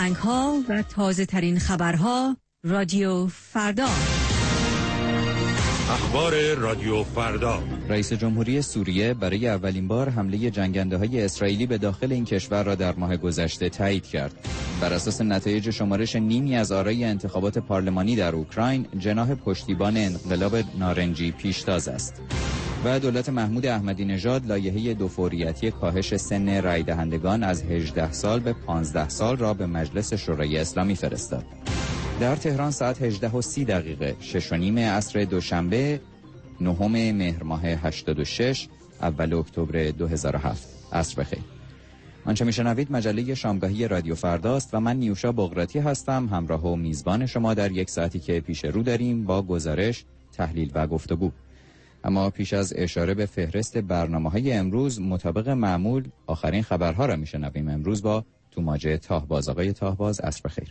آهنگ‌ها و تازه‌ترین خبرها رادیو فردا. اخبار رادیو فردا. رئیس جمهوری سوریه برای اولین بار حمله جنگنده‌های اسرائیلی به داخل این کشور را در ماه گذشته تایید کرد. بر اساس نتایج شمارش نیمی از آرای انتخابات پارلمانی در اوکراین، جناح پشتیبان انقلاب نارنجی پیشتاز است. و دولت محمود احمدی نژاد لایحه دوفوریتی کاهش سن رای دهندگان از 18 سال به 15 سال را به مجلس شورای اسلامی فرستاد. در تهران ساعت 18:30 6:30 عصر دوشنبه 9 مهر ماه 86 اول اکتبر 2007. عصر بخیر. آنچه میشنوید مجله شامگاهی رادیو فرداست و من نیوشا بغراتی هستم، همراه و میزبان شما در یک ساعتی که پیش رو داریم با گزارش، تحلیل و گفتگو. اما پیش از اشاره به فهرست برنامه‌های امروز، مطابق معمول آخرین خبرها را میشنویم. امروز با توماج تاهباز. آقای تاهباز، عصر بخیر.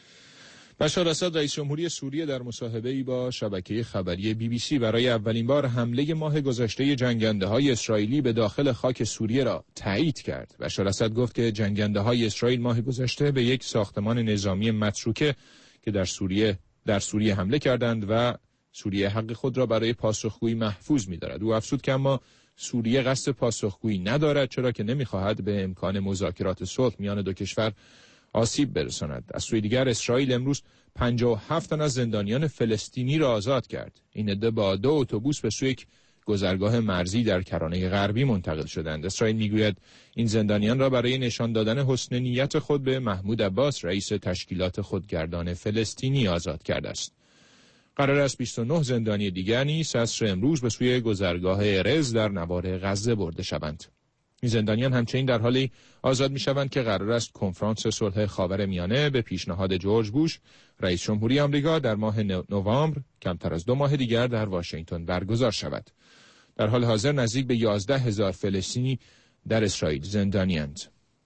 بشار اسد رئیس جمهوری سوریه در مصاحبه‌ای با شبکه خبری BBC برای اولین بار حمله ماه گذشته جنگنده‌های اسرائیلی به داخل خاک سوریه را تایید کرد. بشار اسد گفت که جنگنده‌های اسرائیل ماه گذشته به یک ساختمان نظامی متروکه که در سوریه حمله کردند و سوریه حق خود را برای پاسخگویی محفوظ می‌دارد. او افزود که اما سوریه قصد پاسخگویی ندارد، چرا که نمی‌خواهد به امکان مذاکرات صلح میان دو کشور آسیب برساند. از سوی دیگر اسرائیل امروز 57 تن از زندانیان فلسطینی را آزاد کرد. این عده با 2 اتوبوس به سوی یک گذرگاه مرزی در کرانه غربی منتقل شدند. اسرائیل میگوید این زندانیان را برای نشان دادن حسن نیت خود به محمود عباس، رئیس تشکیلات خودگردان فلسطینی، آزاد کرده است. قرار است 29 زندانی دیگر نیز عصر امروز به سوی گذرگاه ارز در نوار غزه برده شوند. این زندانیان همچنین در حالی آزاد می‌شوند که قرار است کنفرانس صلح خاورمیانه به پیشنهاد جورج بوش رئیس جمهوری آمریکا در ماه نوامبر، کمتر از 2 ماه دیگر، در واشنگتن برگزار شود. در حال حاضر نزدیک به 11,000 فلسطینی در اسرائیل زندانی‌اند.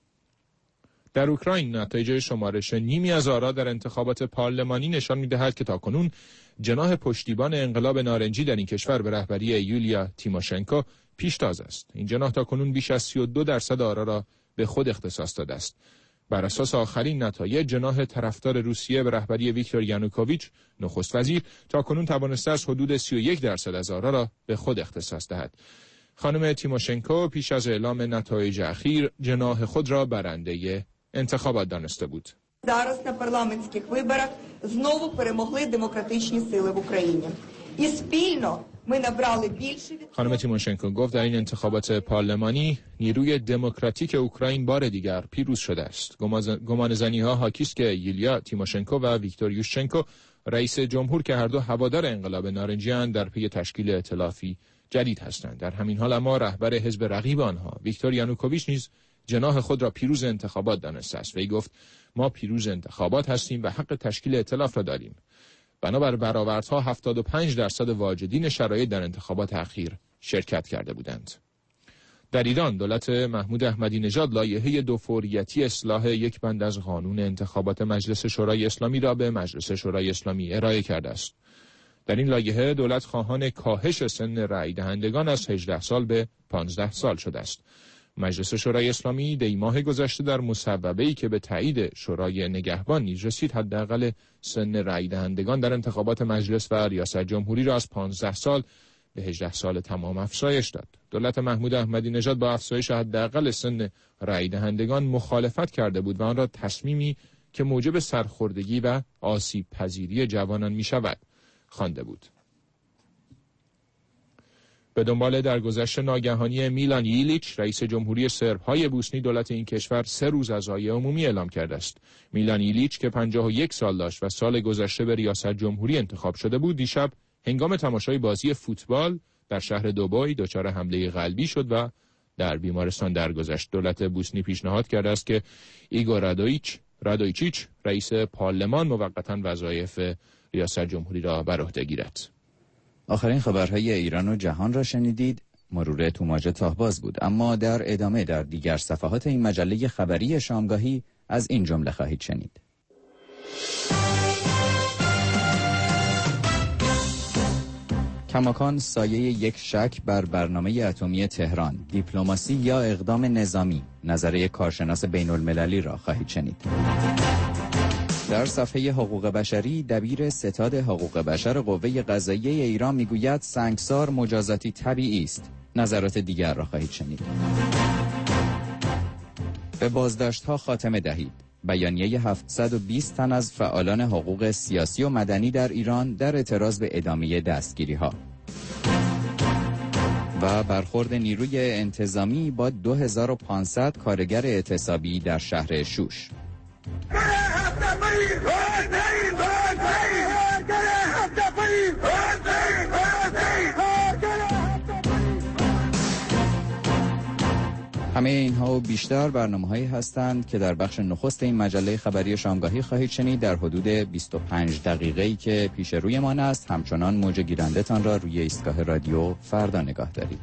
در اوکراین نتایج شمارش نیمی از آرا در انتخابات پارلمانی نشان می‌دهد که تاکنون جناح پشتیبان انقلاب نارنجی در این کشور به رهبری یولیا تیموشنکو پیشتاز است. این جناح تاکنون بیش از 32% آرا را به خود اختصاص داده است. بر اساس آخرین نتایج، جناح طرفدار روسیه به رهبری ویکتور یانوکوویچ، نخست وزیر، تاکنون توانسته است حدود 31% از آرا را به خود اختصاص دهد. خانم تیموشنکو پیش از اعلام نتایج اخیر جناح خود را برنده انتخابات دانسته بود. Зараз на парламентських виборах знову перемогли демократичні сили в Україні. І спільно ми набрали більше. خانم تیموشنکو گفت در این انتخابات پارلمانی نیروی دموکراتیک اوکراین بار دیگر پیروز شده است. گمانه‌زنی‌ها حاکی است که یولیا تیموشنکو و ویکتور یوشچنکو رئیس جمهور که هر دو هوادار انقلاب نارنجی‌اند در پی تشکیل ائتلافی جدید هستند. در همین حال اما رهبر حزب رقیب آنها ویکتور یانوکوویچ نیز جناح خود را پیروز انتخابات دانسته است. وی گفت ما پیروز انتخابات هستیم و حق تشکیل ائتلاف را داریم. بنابر برآوردها 75% واجدین شرایط در انتخابات اخیر شرکت کرده بودند. در ایران دولت محمود احمدی نژاد لایحه دوفوریتی اصلاح یک بند از قانون انتخابات مجلس شورای اسلامی را به مجلس شورای اسلامی ارائه کرده است. در این لایحه دولت خواهان کاهش سن رای دهندگان از 18 سال به 15 سال شده است. مجلس شورای اسلامی دی ماه گذشته در مصوبه‌ای که به تایید شورای نگهبان نیز رسید، حداقل سن رای دهندگان در انتخابات مجلس و ریاست جمهوری را از 15 سال به 18 سال تمام افزایش داد. دولت محمود احمدی نژاد با افزایش حداقل سن رای دهندگان مخالفت کرده بود و آن را تصمیمی که موجب سرخوردگی و آسیب پذیری جوانان می شود خوانده بود. به دنبال درگذشت ناگهانی میلان ایلیچ، رئیس جمهوری سرب‌های بوسنی، دولت این کشور 3 روز عزای عمومی اعلام کرده است. میلان ایلیچ که 51 سال داشت و سال گذشته به ریاست جمهوری انتخاب شده بود، دیشب هنگام تماشای بازی فوتبال در شهر دوبای دچار حمله قلبی شد و در بیمارستان درگذشت. دولت بوسنی پیشنهاد کرده است که ایگور رادویچیچ، رئیس پارلمان، موقتا وظایف ریاست جمهوری را بر عهده گیرد. آخرین خبرهای ایران و جهان را شنیدید. مرور توماج تاهباز بود. اما در ادامه در دیگر صفحات این مجله خبری شامگاهی از این جمله خواهید شنید. کماکان سایه یک شک بر برنامه اتمی تهران، دیپلماسی یا اقدام نظامی، نظریه کارشناس بین المللی را خواهید شنید. در صفحه حقوق بشری دبیر ستاد حقوق بشر قوه قضاییه ایران میگوید سنگسار مجازاتی طبیعی است. نظرات دیگر را خواهید شنید. به بازداشت‌ها خاتمه دهید. بیانیه 720 تن از فعالان حقوق سیاسی و مدنی در ایران در اعتراض به ادامه دستگیری‌ها. و برخورد نیروی انتظامی با 2500 کارگر اعتصابی در شهر شوش. همه اینها و بیشتر برنامه‌هایی هستند که در بخش نخست این مجله خبری شامگاهی خواهید شنید. در حدود 25 دقیقه‌ای که پیش رویمان است همچنان موج گیرنده تان را روی ایستگاه رادیو فردا نگاه دارید.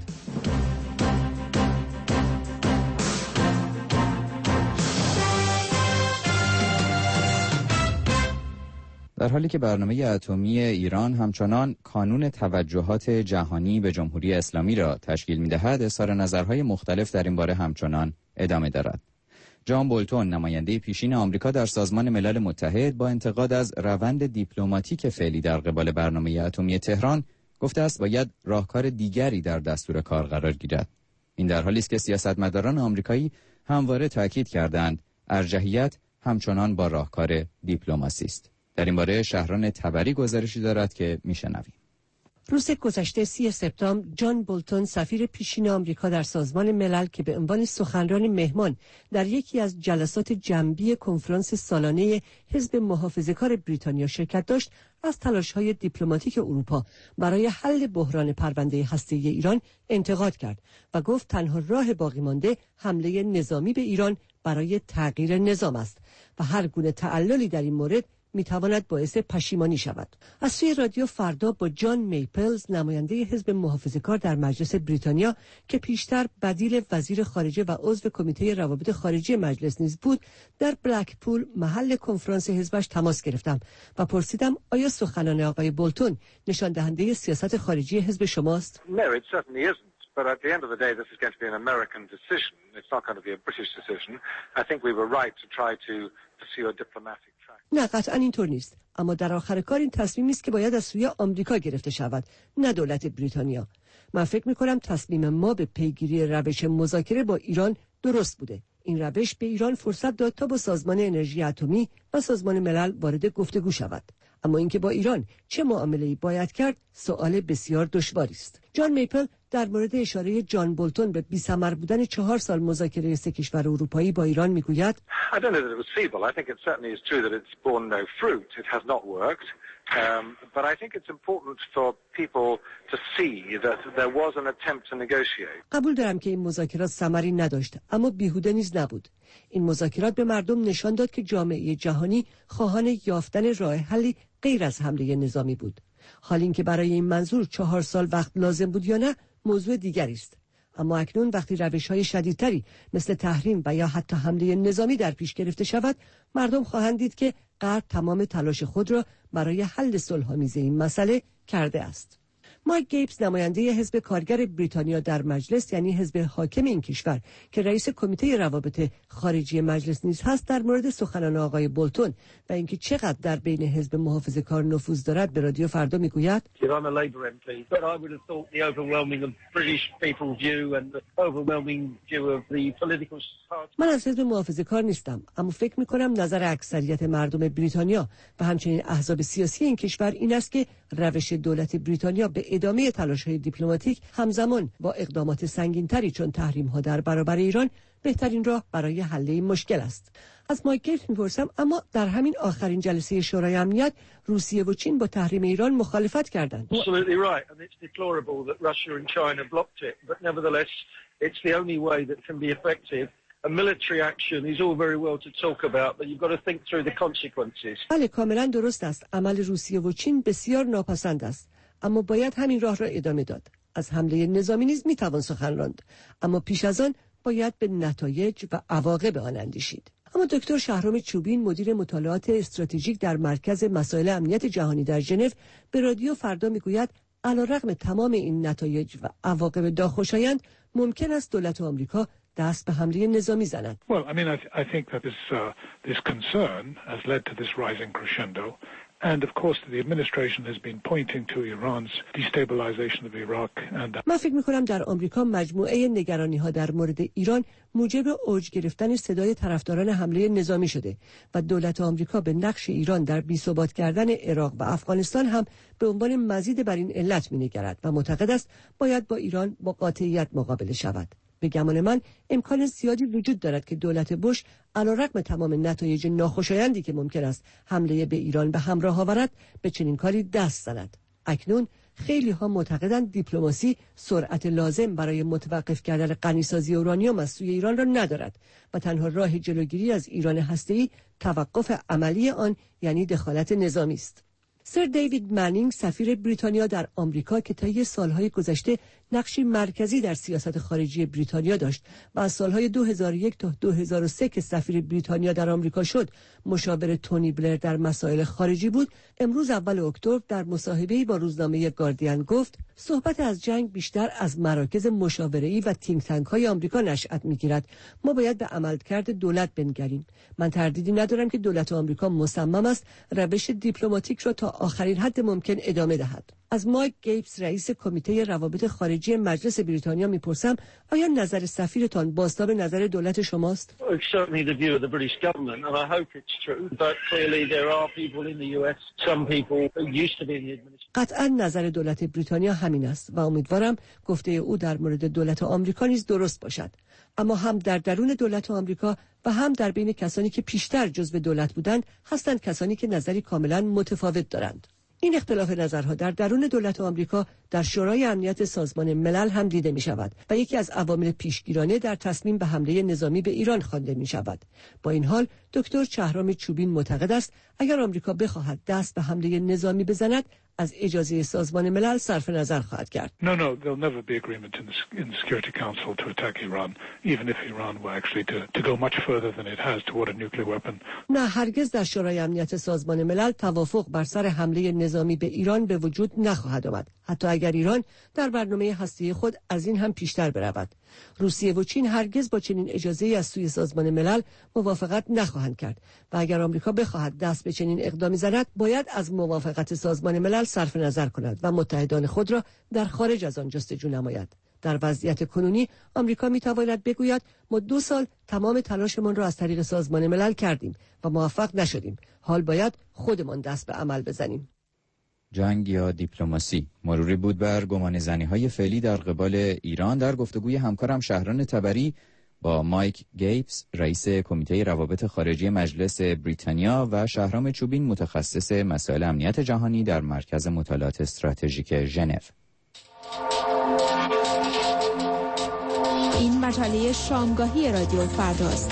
در حالی که برنامه اتمی ایران همچنان کانون توجهات جهانی به جمهوری اسلامی را تشکیل می‌دهد، اظهار نظرهای مختلف در این باره همچنان ادامه دارد. جان بولتون، نماینده پیشین آمریکا در سازمان ملل متحد، با انتقاد از روند دیپلماتیک فعلی در قبال برنامه اتمی تهران، گفته است باید راهکار دیگری در دستور کار قرار گیرد. این در حالی است که سیاستمداران آمریکایی همواره تاکید کردند ارجحیت همچنان با راهکار دیپلماسی است. در این باره شهران تبری گزارشی دارد که میشنویم. روز گذشته 30 سپتامبر جان بولتون سفیر پیشین آمریکا در سازمان ملل که به عنوان سخنران مهمان در یکی از جلسات جنبی کنفرانس سالانه حزب محافظه‌کار بریتانیا شرکت داشت، از تلاش‌های دیپلماتیک اروپا برای حل بحران پرونده هسته‌ای ایران انتقاد کرد و گفت تنها راه باقی مانده حمله نظامی به ایران برای تغییر نظام است و هر گونه تعللی در این مورد میتواند باعث پشیمانی شود. از سوی رادیو فردا با جان میپلز، نماینده حزب محافظه‌کار در مجلس بریتانیا که پیشتر بدیل وزیر خارجه و عضو کمیته روابط خارجی مجلس نیز بود، در بلکپول محل کنفرانس حزبش تماس گرفتم و پرسیدم آیا سخنان آقای بولتون نشان دهنده سیاست خارجی حزب شماست؟ No, it certainly isn't. But at the end of the day, this is going to be an American decision. It's not going to be a British decision. I think we were right to try to pursue a diplomatic track. نه، قطعا اینطور نیست. اما در آخر کار این تصمیمی است که باید از سوی آمریکا گرفته شود، نه دولت بریتانیا. من فکر می‌کنم تصمیم ما به پیگیری روش مذاکره با ایران درست بوده. این روش به ایران فرصت داد تا با سازمان انرژی اتمی و سازمان ملل وارد گفتگو شود. اما اینکه با ایران چه معامله‌ای باید کرد سوال بسیار دشواری است. جان میپل در مورد اشاره جان بولتون به بی‌ثمر بودن 4 سال مذاکره سه کشور اروپایی با ایران میگوید I don't know that it was feeble. I think it certainly is true that it's borne no fruit. It has not worked. But I think it's important for people to see that there was an attempt to negotiate. قبول دارم که این مذاکرات ثمری نداشت، اما بیهوده نیز نبود. این مذاکرات به مردم نشان داد که جامعه جهانی خواهان یافتن راه حلی غیر از حمله نظامی بود. حال اینکه برای این منظور 4 سال وقت لازم بود یا نه موضوع دیگری است. اما اکنون وقتی روش‌های شدیدتری مثل تحریم و یا حتی حمله نظامی در پیش گرفته شود، مردم خواهند دید که غرب تمام تلاش خود را برای حل صلح‌آمیز این مسئله کرده است. مایک گیبز، نماینده حزب کارگر بریتانیا در مجلس، یعنی حزب حاکم این کشور که رئیس کمیته روابط خارجی مجلس نیز هست، در مورد سخنان آقای بولتون و اینکه چقدر در بین حزب محافظه‌کار نفوذ دارد به رادیو فردا میگوید من از حزب محافظه‌کار نیستم، اما فکر می‌کنم نظر اکثریت مردم بریتانیا و همچنین احزاب سیاسی این کشور این است که روش دولت بریتانیا به ادامه تلاش‌های دیپلماتیک همزمان با اقدامات سنگین‌تری چون تحریم‌ها در برابر ایران بهترین راه برای حل این مشکل است. از مایک گیبز می‌پرسم اما در همین آخرین جلسه شورای امنیت روسیه و چین با تحریم ایران مخالفت کردند. Absolutely right, and it's deplorable that Russia and China blocked it, but nevertheless it's the only way that can be effective. A military action is all very well to talk about, but you've got to think through the consequences. بله، کاملا درست است. عمل روسیه و چین بسیار ناپسند است، اما باید همین راه را ادامه داد. از حمله نظامی نیز میتوان سخن راند، اما پیش از آن باید به نتایج و عواقب آن اندیشید. اما دکتر شهرام چوبین، مدیر مطالعات استراتژیک در مرکز مسائل امنیت جهانی در ژنو، به رادیو فردا میگوید علیرغم تمام این نتایج و عواقب ناخوشایند ممکن است دولت آمریکا دست به حمله نظامی زند. Well, I mean, I think that this concern has led to this rising crescendo. And of course the administration has been pointing to Iran's destabilization of Iraq and من فکر می‌کنم در آمریکا مجموعه نگرانی‌ها در مورد ایران موجب اوج گرفتن صدای طرفداران حمله نظامی شده و دولت آمریکا به نقش ایران در بی‌ثبات کردن عراق و افغانستان هم به عنوان مزید بر این علت می‌نگرد و معتقد است باید با ایران با قاطعیت مقابله شود. به گمان من امکان زیادی وجود دارد که دولت بوش علیرغم تمام نتایج ناخوشایندی که ممکن است حمله به ایران به همراه آورد به چنین کاری دست زند. اکنون خیلی ها معتقدند دیپلماسی سرعت لازم برای متوقف کردن غنیسازی اورانیوم از سوی ایران را ندارد و تنها راه جلوگیری از ایران هسته‌ای توقف عملی آن یعنی دخالت نظامی است. سر دیوید منینگ سفیر بریتانیا در آمریکا که طی سالهای گذشته نقشی مرکزی در سیاست خارجی بریتانیا داشت و از سالهای 2001 تا 2003 که سفیر بریتانیا در آمریکا شد مشاور تونی بلر در مسائل خارجی بود، امروز اول اکتبر در مصاحبه‌ای با روزنامه گاردین گفت صحبت از جنگ بیشتر از مراکز مشاوره‌ای و تینک تانک‌های آمریکا نشأت می‌گیرد. ما باید به عملکرد دولت بنگریم. من تردیدی ندارم که دولت آمریکا مصمم است روش دیپلماتیک را تا آخرین حد ممکن ادامه دهد. از مایک گیبس رئیس کمیته روابط خارجی مجلس بریتانیا میپرسم آیا نظر سفیرتان بازتاب نظر دولت شماست؟ قطعا نظر دولت بریتانیا همین است و امیدوارم گفته او در مورد دولت آمریکا نیز درست باشد. اما هم در درون دولت آمریکا و هم در بین کسانی که پیشتر جزو دولت بودند هستند کسانی که نظری کاملا متفاوت دارند. این اختلاف نظرها در درون دولت آمریکا در شورای امنیت سازمان ملل هم دیده می شود و یکی از عوامل پیشگیرانه در تصمیم به حمله نظامی به ایران خوانده می شود. با این حال دکتر چهرام چوبین معتقد است اگر آمریکا بخواهد دست به حمله نظامی بزند از اجازه سازمان ملل صرف نظر خواهد کرد. No, there'll never be agreement in the Security Council to attack Iran, even if Iran were actually to go much further than it has toward a nuclear weapon. نه، هرگز در شورای امنیت سازمان ملل توافق بر سر حمله نظامی به ایران به وجود نخواهد آمد، حتی اگر ایران در برنامه هسته‌ای خود از این هم پیشتر برود. روسیه و چین هرگز با چنین اجازه‌ای از سوی سازمان ملل موافقت نخواهند کرد و اگر آمریکا بخواهد دست به چنین اقدامی زند باید از موافقت سازمان ملل صرف نظر کند و متحدان خود را در خارج از آن جستجو نماید. در وضعیت کنونی آمریکا میتواند بگوید ما 2 سال تمام تلاشمان را از طریق سازمان ملل کردیم و موفق نشدیم. حال باید خودمان دست به عمل بزنیم. جنگ یا دیپلماسی، مروری بود بر گمانه‌زنی‌های فعلی در قبال ایران در گفتگوی همکارم شهران تبری با مایک گیبس رئیس کمیته روابط خارجی مجلس بریتانیا و شهرام چوبین متخصص مسائل امنیت جهانی در مرکز مطالعات استراتژیک ژنو. این مجله شامگاهی رادیو فرداست.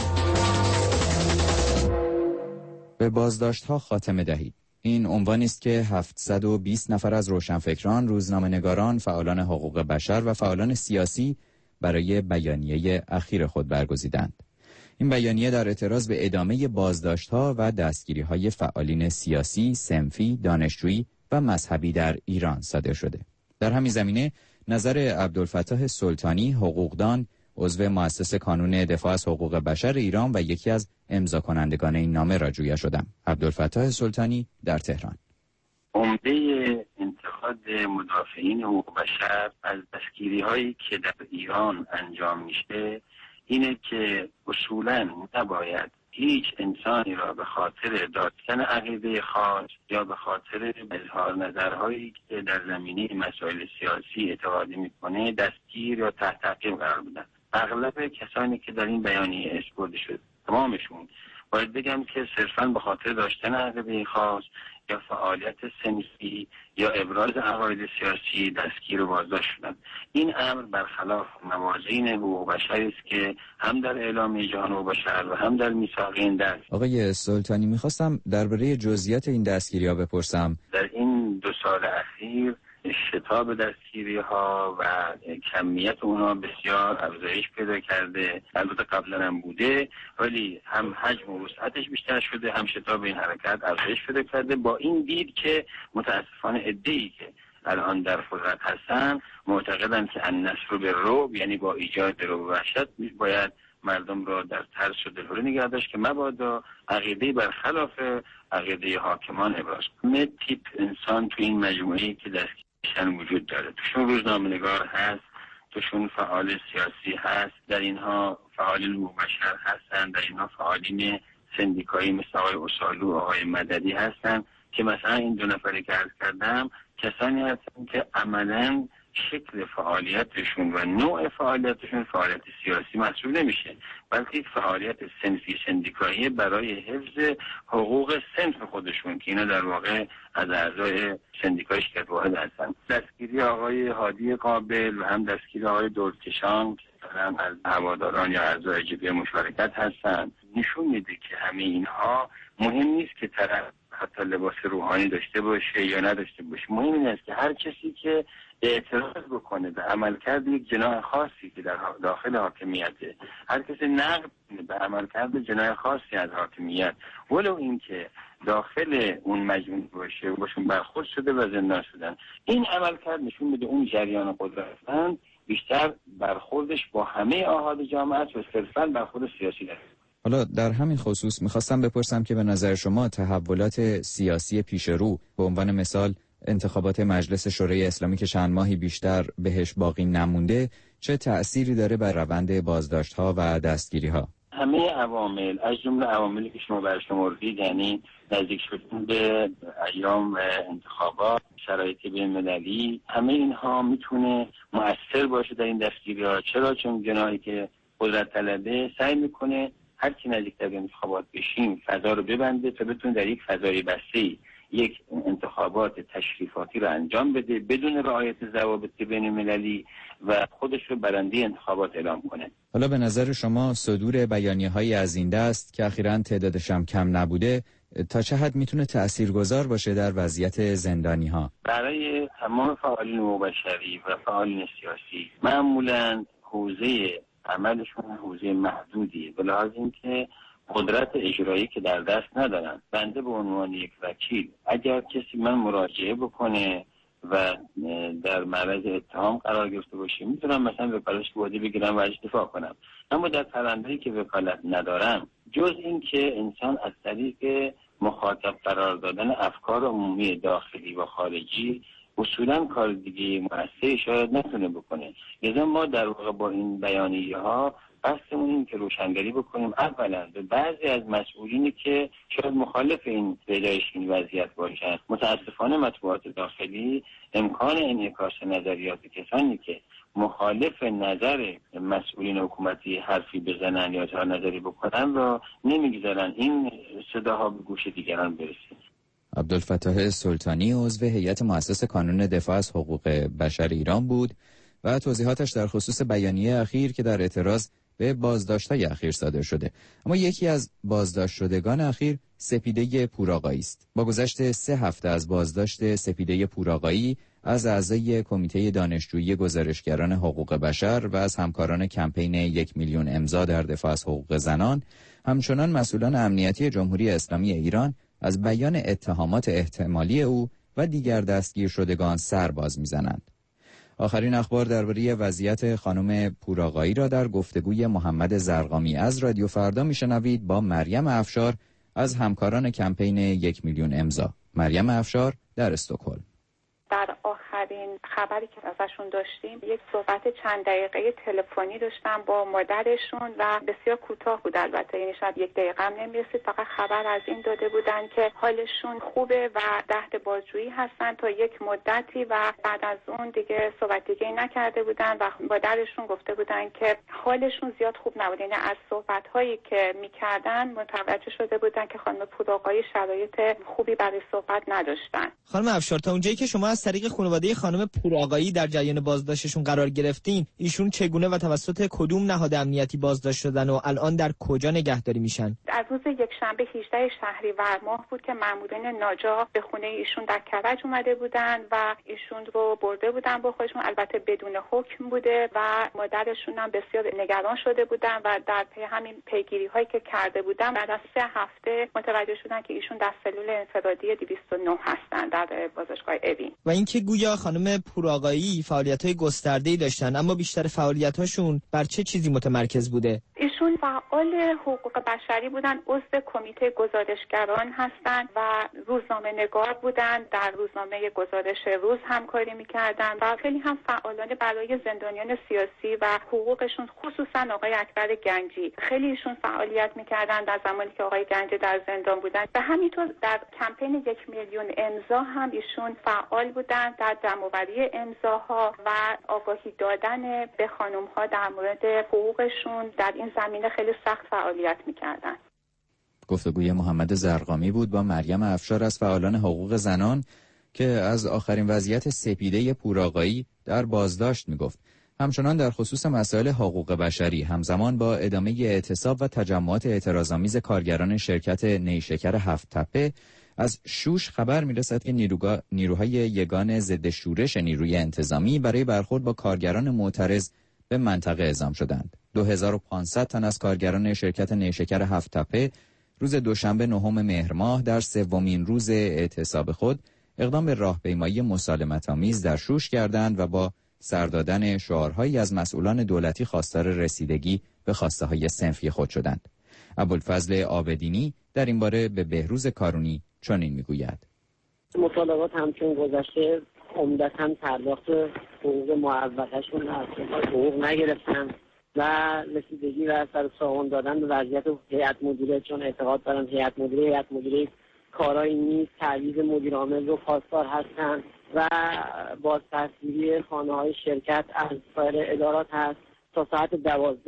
به بازداشت‌ها خاتمه دهید. این عنوانی است که 720 نفر از روشنفکران، روزنامه‌نگاران، فعالان حقوق بشر و فعالان سیاسی برای بیانیه اخیر خود برگزیدند. این بیانیه در اعتراض به ادامه بازداشت‌ها و دستگیری‌های فعالین سیاسی، صنفی، دانشجویی و مذهبی در ایران صادر شده. در همین زمینه نظر عبدالفتاح سلطانی، حقوقدان، عضو مؤسسه کانون دفاع از حقوق بشر ایران و یکی از امضا کنندگان این نامه را جویا شدم. عبدالفتاح سلطانی در تهران. عمده انتقاد مدافعین حقوق بشر از دستگیری‌هایی که در ایران انجام میشه اینه که اصولاً نباید هیچ انسانی را به خاطر داشتن عقیده خاص یا به خاطر اظهار نظرهایی که در زمینه مسائل سیاسی اعتقادی میکنه دستگیر یا تحت تعقیب قرار بدن. اغلب کسانی که در این بیانیه اسپرده شد تمامشون باید بگم که صرفاً به خاطر داشتن عقیده خاص یا فعالیت صنفی یا ابراز عقاید سیاسی دستگیر و بازداشت شدند. این امر برخلاف موازین حقوق بشری است که هم در اعلامیه جهان حقوق بشر و هم در میثاق این دست. آقای سلطانی، میخواستم درباره جزئیات این دستگیری‌ها بپرسم. در این 2 سال اخیر شتاب دستگیری‌ها و کمیت اونها بسیار افزایش پیدا کرده. البته قبلا هم بوده ولی هم حجم و وسعتش بیشتر شده، هم شتاب این حرکت افزایش پیدا کرده، با این دید که متاسفانه عده‌ای که الان در قدرت هستن معتقدن که النصر بالرعب، یعنی با ایجاد رعب و وحشت باید مردم را در ترس و دلهوره نگه داشت که مبادا عقیده برخلاف عقیده حاکمان ابراز کنه. تیپ انسان تو این مجموعه‌ای که دستگیرشن وجود داره. توشون روزنامه‌نگار هست، توشون فعال سیاسی هست، در اینها فعالین حقوق بشر هستن، در اینها فعالین سندیکایی مثل آقای اسالو و آقای مددی هستن که مثلا این دو نفری که عرض کردم کسانی هستن که عملاً شکل فعالیتشون و نوع فعالیتشون فعالیت سیاسی محسوب نمیشه، بلکه یک فعالیت صنفی سندیکایی برای حفظ حقوق صنف خودشون که اینا در واقع از اعضای سندیکای شرکت واحد هستن. دستگیری آقای هادی قابل و هم دستگیری آقای دولتشان که هم از هواداران یا اعضای جبهه مشارکت هستن نشون میده که همه اینها مهم نیست که طرف حتی لباس روحانی داشته باشه یا نداشته باشه. مهم این است که هر کسی که اعتراض بکنه به عملکرد یک جناح خاصی که در داخل حاکمیته، هر کسی نقد به عملکرد جناح خاصی از حاکمیت، ولو این که داخل اون مجموعه باشه و باشون برخورد شده و زندان شدن، این عملکرد نشون میده اون جریان قدرتمند بیشتر برخوردش با همه آحاد جامعه و صرفاً برخورد سیاسی داره. حالا در همین خصوص میخواستم بپرسم که به نظر شما تحولات سیاسی پیش رو، به عنوان مثال انتخابات مجلس شورای اسلامی که چند ماهی بیشتر بهش باقی نمونده، چه تأثیری داره بر روند بازداشت‌ها و دستگیری‌ها؟ همه عوامل از جمله عواملی که شما برشمردید، یعنی نزدیک شدن به ایام انتخابات، شرایط بین‌المللی، همه اینها میتونه مؤثر باشه در این دستگیری‌ها. چرا؟ چون جناحی که قدرت طلبه سعی میکنه هر کی نزدیکتر به انتخابات بشیم فضا رو ببنده تا بتونه در یک فضای بسته یک انتخابات تشریفاتی رو انجام بده بدون رعایت ضوابط بین‌المللی و خودش رو برنده انتخابات اعلام کنه. حالا به نظر شما صدور بیانیه‌هایی از این دست که اخیراً تعدادش هم کم نبوده تا چه حد میتونه تأثیرگذار باشه در وضعیت زندانی‌ها؟ برای تمام فعالین حقوق بشری و فعالین سیاسی معمولاً حوزه عملشون حوزه محدودی به لحاظ اینکه قدرت اجرایی که در دست ندارن. بنده به عنوان یک وکیل اگر کسی من مراجعه بکنه و در معرض اتهام قرار گرفته باشه میتونم مثلا وکالتش بوده بگیرم و ازش دفاع کنم، اما در پرونده‌ای که وکالت ندارم جز این که انسان از طریق مخاطب قرار دادن افکار عمومی داخلی و خارجی اصولا کار دیگه مؤثری شاید نتونه بکنه. لذا ما در واقع با این بیانیه ها قصدمون این که روشنگری بکنیم اولا به بعضی از مسئولینی که شاید مخالف این پیدایش این وضعیت باشن. متاسفانه مطبوعات داخلی امکان انعکاس نظریات کسانی که مخالف نظر مسئولین حکومتی حرفی بزنن یا اظهار نظری بکنن را نمیگذارن این صداها به گوش دیگران برسه. عبدالفتاح سلطانی عضو هیئت مؤسس کانون دفاع از حقوق بشر ایران بود و توضیحاتش در خصوص بیانیه اخیر که در اعتراض به بازداشت‌های اخیر صادر شده. اما یکی از بازداشت شدگان اخیر سپیده پوراقایی است. با گذشت 3 هفته از بازداشت سپیده پوراقایی از اعضای کمیته دانشجویی گزارشگران حقوق بشر و از همکاران کمپین 1 میلیون امضا در دفاع از حقوق زنان، همچنان مسئولان امنیتی جمهوری اسلامی ایران از بیان اتهامات احتمالی او و دیگر دستگیر شدگان سر باز می‌زنند. آخرین اخبار درباره وضعیت خانم پوراقایی را در گفتگوی محمد زرقامی از رادیو فردا میشنوید با مریم افشار از همکاران کمپین 1 میلیون امضا. مریم افشار در استکهلم. در آخرین خبری که ازشون داشتیم یک صحبت چند دقیقه تلفنی داشتم با مادرشون و بسیار کوتاه بود، البته این شاید 1 دقیقه هم نمیرسید. فقط خبر از این داده بودن که حالشون خوبه و تحت بازجویی هستن تا یک مدتی و بعد از اون دیگه صحبت دیگه نکرده بودن و مادرشون گفته بودن که حالشون زیاد خوب نبود. یعنی از صحبت‌هایی که می‌کردن متوجه شده بودن که خانم پوراقایی شرایط خوبی برای صحبت نداشتن. خانم افشار، تا اونجایی که شما از طریق خانواده خانم پوراقایی در جریان بازداشتشون قرار گرفتین، ایشون چگونه و توسط کدوم نهاد امنیتی بازداشت شدن و الان در کجا نگهداری میشن؟ از روز یکشنبه 18 شهریور ماه بود که مامورین ناجا به خونه ایشون در کرج اومده بودن و ایشون رو برده بودن با خودشون، البته بدون حکم بوده و مادرشون هم بسیار نگران شده بودن و در پی همین پیگیری هایی که کرده بودن بعد از 3 هفته متوجه شدن که ایشون در سلول انفرادی 209 هستن در بازداشتگاه اوین. و اینکه گویا آقا خانم پوراقایی فعالیت‌های گسترده‌ای داشتن، اما بیشتر فعالیت‌هاشون بر چه چیزی متمرکز بوده؟ ایشون فعال حقوق بشری بودن، عضو کمیته گزارشگران هستند و روزنامه نگار بودن، در روزنامه گزارش روز همکاری می‌کردن و خیلی هم فعالانه برای زندانیان سیاسی و حقوقشون، خصوصا آقای اکبر گنجی خیلی ایشون فعالیت می‌کردن در زمانی که آقای گنجی در زندان بودن و همینطور در کمپین 1 میلیون امضا هم ایشون فعال بودن در جمع‌آوری امضاها و آگاهی دادن به خانم‌ها در مورد حقوقشون. در این زمینه خیلی سخت فعالیت می‌کردن. گفتگوی محمد زرقامی بود با مریم افشار از فعالان حقوق زنان که از آخرین وضعیت سپیده پوراقایی در بازداشت میگفت. همچنان در خصوص مسائل حقوق بشری همزمان با ادامه اعتصاب و تجمعات اعتراض‌آمیز کارگران شرکت نیشکر 7 تپه از شوش خبر میرسد که نیروهای یگان ضد شورش نیروی انتظامی برای برخورد با کارگران معترض به منطقه اعزام شدند. 2500 تن از کارگران شرکت نیشکر 7 تپه روز دوشنبه 9 مهر ماه در سومین روز اعتصاب خود اقدام به راهپیمایی مسالمت‌آمیز در شوش کردند و با سر دادن شعارهایی از مسئولان دولتی خواستار رسیدگی به خواسته‌های صنفی خود شدند. ابوالفضل عابدینی در این باره به بهروز کارونی چنین میگوید: مطالبات همچون گذشته عمدتاً پرداخت حقوق معوقه‌شون از حقوق نگرفتن و رسیدگی و سر سامان دادن به وضعیت هیئت مدیره، چون اعتقاد دارن هیئت مدیره کارایی نیست، تعویض مدیر عامل رو خواستار هستن و باز تصویری خانه‌های شرکت از سایر ادارات هست. تا ساعت 12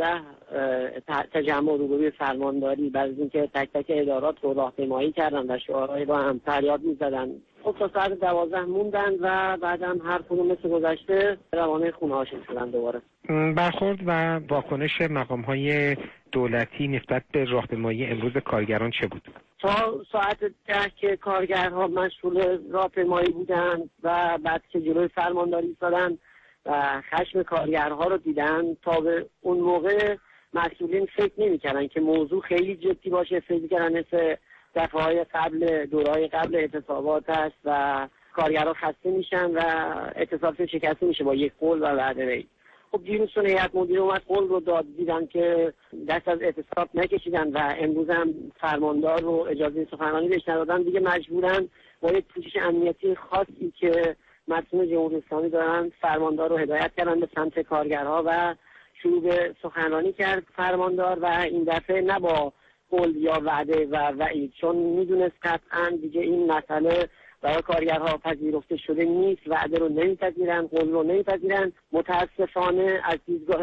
تجمع روبروی فرمانداری بعد از اینکه تک تک ادارات رو راهپیمایی کردن و شعارهایی با هم فریاد می‌زدن، خب تا ساعت 12 موندن و بعدم هر کدوم مثل گذشته روانه خونه‌هاشون شدن دوباره. برخورد و واکنش مقام‌های دولتی نسبت به راهپیمایی امروز کارگران چه بود؟ تا ساعت 10 که کارگرها مشغول راهپیمایی بودن و بعد که جلوی فرمانداری ایستادن و خشم کارگرها رو دیدن، تا به اون موقع مسئولین فکر نمی‌کردن که موضوع خیلی جدی باشه. فکر کردن مثل دفعه‌های قبل، دورهای قبل اعتصابات است و کارگرها خسته میشن و اعتصابات شکسته میشه با یک قول و وعده ای. خب دیروز چون هیئت مدیره اومد قول رو داد، دیدن که دست از اعتصاب نکشیدن و امروز هم فرماندار رو اجازه سخنرانی بهش ندادن، دیگه مجبورن با یک پوشش امنیتی خاصی که متن جمهوری اسلامی دارن فرماندار رو هدایت کردن به سمت کارگرها و شروع به سخنرانی کرد فرماندار و این دفعه نه با قول یا وعده و وعید، چون میدونست قطعا دیگه این مسئله برای کارگرها پذیرفته شده نیست، وعده رو نمیپذیرن، قول رو نمیپذیرن. متاسفانه از دیدگاه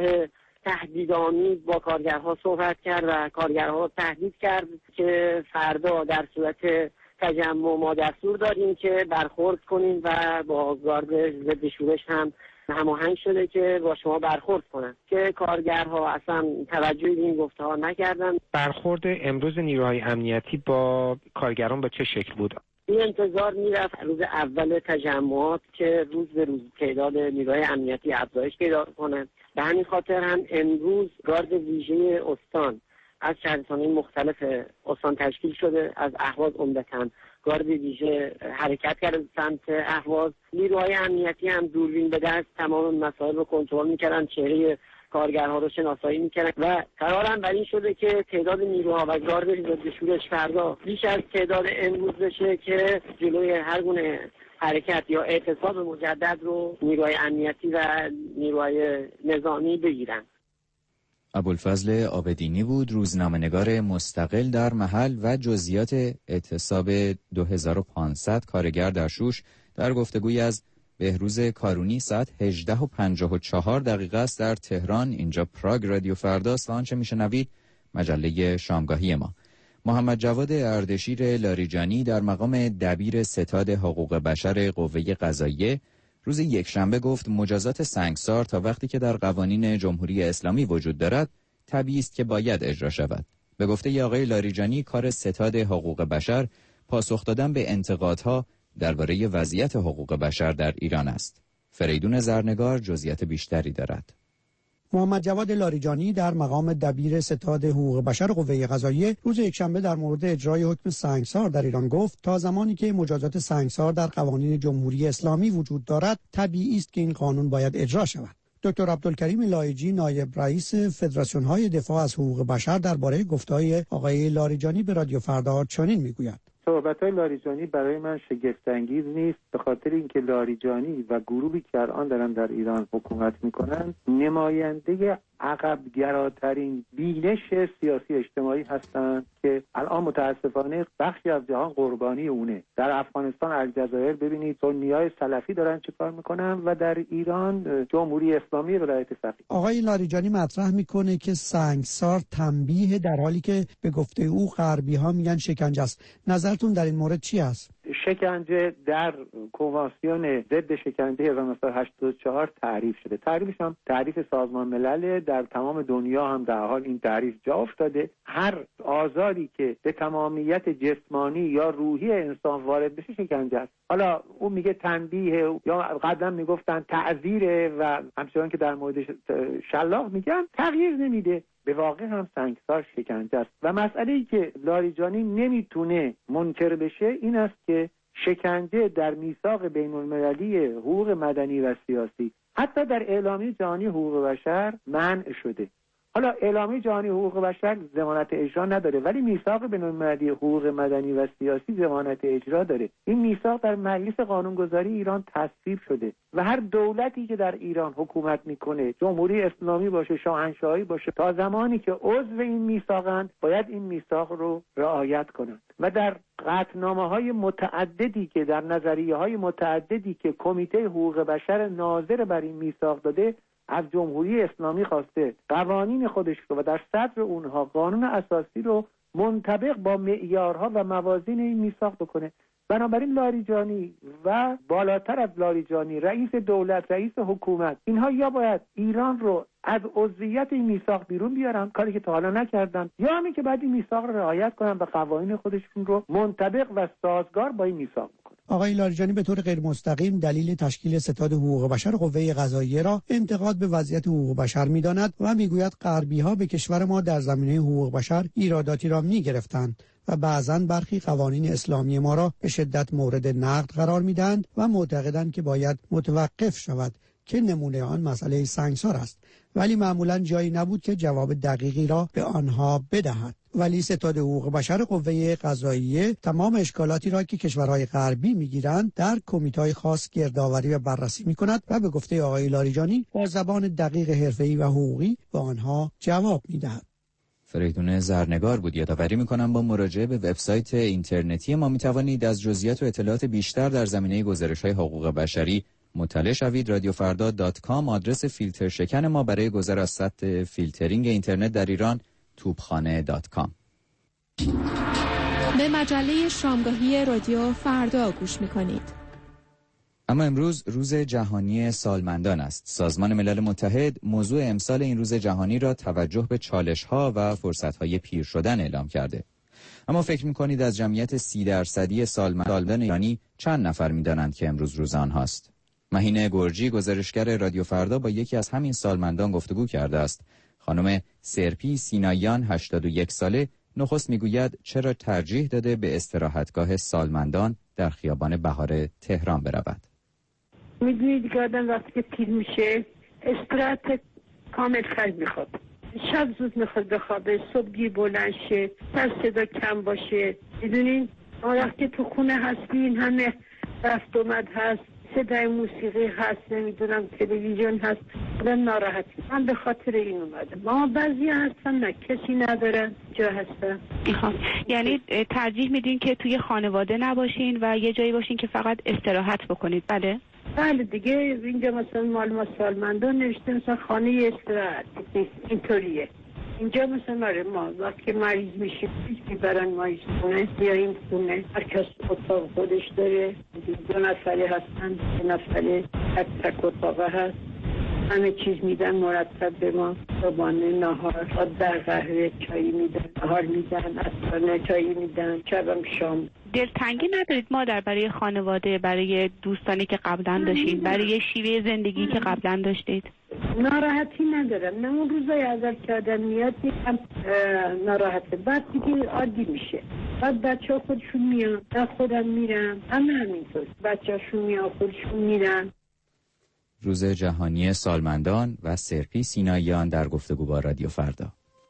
تهدیدآمیز با کارگرها صحبت کرد و کارگرها تهدید کرد که فردا در صورت تجمع ما دستور داریم که برخورد کنیم و با گارد ضد شورش هم هماهنگ شده که با شما برخورد کنن، که کارگرها اصلا توجهی به این گفته‌ها نکردن. برخورد امروز نیروهای امنیتی با کارگران به چه شکل بود؟ این انتظار میرفت روز اول تجمعات که روز به روز تعداد نیروهای امنیتی افزایش پیدا کنه. به همین خاطر هم امروز گارد ویژه استان از شهرستان‌های مختلف استان تشکیل شده. از اهواز عمدتاً گارد ویژه حرکت کرده سمت اهواز. نیروهای امنیتی هم دوربین به دست تمام مسائل رو کنترل می‌کردن، چهره کارگرها رو شناسایی می‌کردن و قرارم بر این شده که تعداد نیروها و گارد ضد شورش فردا بیش از تعداد امروز بشه که جلوی هر گونه حرکت یا اعتصاب مجدد رو نیروهای امنیتی و نیروهای نظامی بگیرن. ابوالفضل عابدینی بود، روزنامه‌نگار مستقل در محل و جزئیات اعتصاب 2500 کارگر در شوش در گفتگویی از بهروز کارونی ساعت 18:54 است در تهران. اینجا پراگ رادیو فرداست و آنچه میشنوید مجله شامگاهی ما. محمد جواد اردشیر لاریجانی در مقام دبیر ستاد حقوق بشر قوه قضاییه روز یکشنبه گفت مجازات سنگسار تا وقتی که در قوانین جمهوری اسلامی وجود دارد طبیعی است که باید اجرا شود. به گفته آقای لاریجانی کار ستاد حقوق بشر پاسخ دادن به انتقادها درباره وضعیت حقوق بشر در ایران است. فریدون زرنگار جزئیات بیشتری دارد. محمد جواد لاریجانی در مقام دبیر ستاد حقوق بشر قوه قضاییه روز یکشنبه در مورد اجرای حکم سنگسار در ایران گفت تا زمانی که مجازات سنگسار در قوانین جمهوری اسلامی وجود دارد طبیعی است که این قانون باید اجرا شود. دکتر عبدالکریم لایجی نایب رئیس فدراسیون‌های دفاع از حقوق بشر درباره گفته‌های آقای لاریجانی به رادیو فردا چنین میگوید: صحبت‌های لاریجانی برای من شگفت‌انگیز نیست، به خاطر اینکه لاریجانی و گروهی که الان دارن در ایران حکومت میکنن نماینده عقب‌گراترین بینش سیاسی اجتماعی هستند که الان متاسفانه بخشی از جهان قربانی اونه. در افغانستان، الجزایر ببینید سنیای سلفی دارن چیکار میکنن و در ایران جمهوری اسلامی ولایت فقیه. آقای لاریجانی مطرح میکنه که سنگسار تنبیه، در حالی که به گفته او غربی‌ها میگن شکنجه است. نظرتون در این مورد چی است؟ شکنجه در کنوانسیون ضد شکنجه 1984 تعریف شده. تعریفش هم تعریف سازمان ملل، در تمام دنیا هم در حال این تعریف جا افتاده. هر آزاری که به تمامیت جسمانی یا روحی انسان وارد بشه شکنجه است. حالا اون میگه تنبیه، یا قبلا میگفتن تعذیره و همچنان که در مورد شلاق میگن، تغییر نمیده. به واقع هم سنگسار شکنجه است و مسئله‌ای که لاریجانی نمیتونه منکر بشه این است که شکنجه در میثاق بین‌المللی حقوق مدنی و سیاسی حتی در اعلامیه جهانی حقوق بشر منع شده. حالا اعلامیه جهانی حقوق بشر ضمانت اجرا نداره، ولی میثاق بین‌المللی حقوق مدنی و سیاسی ضمانت اجرا داره. این میثاق در مجلس قانونگذاری ایران تصویب شده و هر دولتی که در ایران حکومت میکنه، جمهوری اسلامی باشه، شاهنشاهی باشه، تا زمانی که عضو این میثاقن باید این میثاق رو رعایت کنند. و در قطعنامه‌های متعددی که در نظریه‌های متعددی که کمیته حقوق بشر ناظر بر این میثاق داده، از جمهوری اسلامی خواسته قوانین خودش رو و در صدر اونها قانون اساسی رو منطبق با معیارها و موازین این میثاق بکنه. بنابراین لاریجانی و بالاتر از لاریجانی رئیس دولت، رئیس حکومت، اینها یا باید ایران رو از عضویت این میثاق بیرون بیارن، کاری که تا حالا نکردن، یا همین که بعد این میثاق رو رعایت کنن و قوانین خودشون رو منطبق و سازگار با این میثاق بکنن. آقای لاریجانی به طور غیر مستقیم دلیل تشکیل ستاد حقوق بشر قوه قضاییه را انتقاد به وضعیت حقوق بشر می‌داند و میگوید غربی‌ها به کشور ما در زمینه حقوق بشر ایراداتی را می‌گرفتند و بعضاً برخی قوانین اسلامی ما را به شدت مورد نقد قرار می‌دهند و معتقدند که باید متوقف شود، که نمونه آن مسئله سنگسار است، ولی معمولاً جایی نبود که جواب دقیقی را به آنها بدهد. ولی ستاد حقوق بشر قوه قضاییه تمام اشکالاتی را که کشورهای غربی میگیرند در کمیته‌های خاص گردآوری و بررسی می‌کند و به گفته آقای لاریجانی با زبان دقیق حرفه‌ای و حقوقی به آنها جواب می‌دهد. فریدون زرنگار بود. یادآوری می‌کنم با مراجعه به وبسایت اینترنتی ما می‌توانید از جزئیات و اطلاعات بیشتر در زمینه گزارش‌های حقوق بشری مطلع شوید. radiofarda.com آدرس فیلتر شکن ما برای گذر از سطح فیلترینگ اینترنت در ایران توپخانه.com. به مجله شامگاهی رادیو فردا گوش می‌کنید. اما امروز روز جهانی سالمندان است. سازمان ملل متحد موضوع امسال این روز جهانی را توجه به چالش‌ها و فرصت‌های پیر شدن اعلام کرده. اما فکر می‌کنید از جمعیت 30% سالمندان ایرانی چند نفر می‌دانند که امروز روز آنهاست؟ مهین گرجی گزارشگر رادیو فردا با یکی از همین سالمندان گفتگو کرده است. خانم سرپی سیناییان 81 ساله نخست میگوید چرا ترجیح داده به استراحتگاه سالمندان در خیابان بهار تهران برود. میدونید که آدم وقتی که پیر میشه استراحت کامل خرج میخواد. شب زود میخواد بخوابه، صبح گیر بلند شه، سر صدا کم باشه. میدونید وقتی تو خونه هستین همه رفت اومد هست، صدای موسیقی هست، نمیدونم تلویزیون هست، من ناراحت. من به خاطر این اومدم. ما بعضی هستن نه کسی ندارن جا هستن. یعنی ترجیح میدین که توی خانواده نباشین و یه جایی باشین که فقط استراحت بکنید؟ بله بله دیگه. اینجا مثلا مال ما سالمندان نوشته مثلا خانه استراحت اینطوریه. اینجا مثلا ما وقتی مریض میشیم میبرن ما خونه یا این خونه هر کس اتاق خودش داره، 2 نفره هستن، 3 نفره، تک اتاق هست، همه چیز میدن مرتب به ما. صبحانه، نهار، در قهوه، چایی میدن، نهار میدن، عصرانه چایی میدن، شبم شام. دلتنگی ندارید مادر برای خانواده، برای دوستانی که قبلا داشتید، برای شیوه زندگی که قبلا داشتید؟ ناراحتی ندارم، نه اون روزای ازت که آدم میاد هم ناراحته، بعد دیگه عادی میشه. بعد بچه ها خودشون میان، من خودم میرم، همینطور بچه هاشون میان خودشون میرن. روز جهانی سالمندان و سرپی سیناییان در گفتگو با رادیو فردا.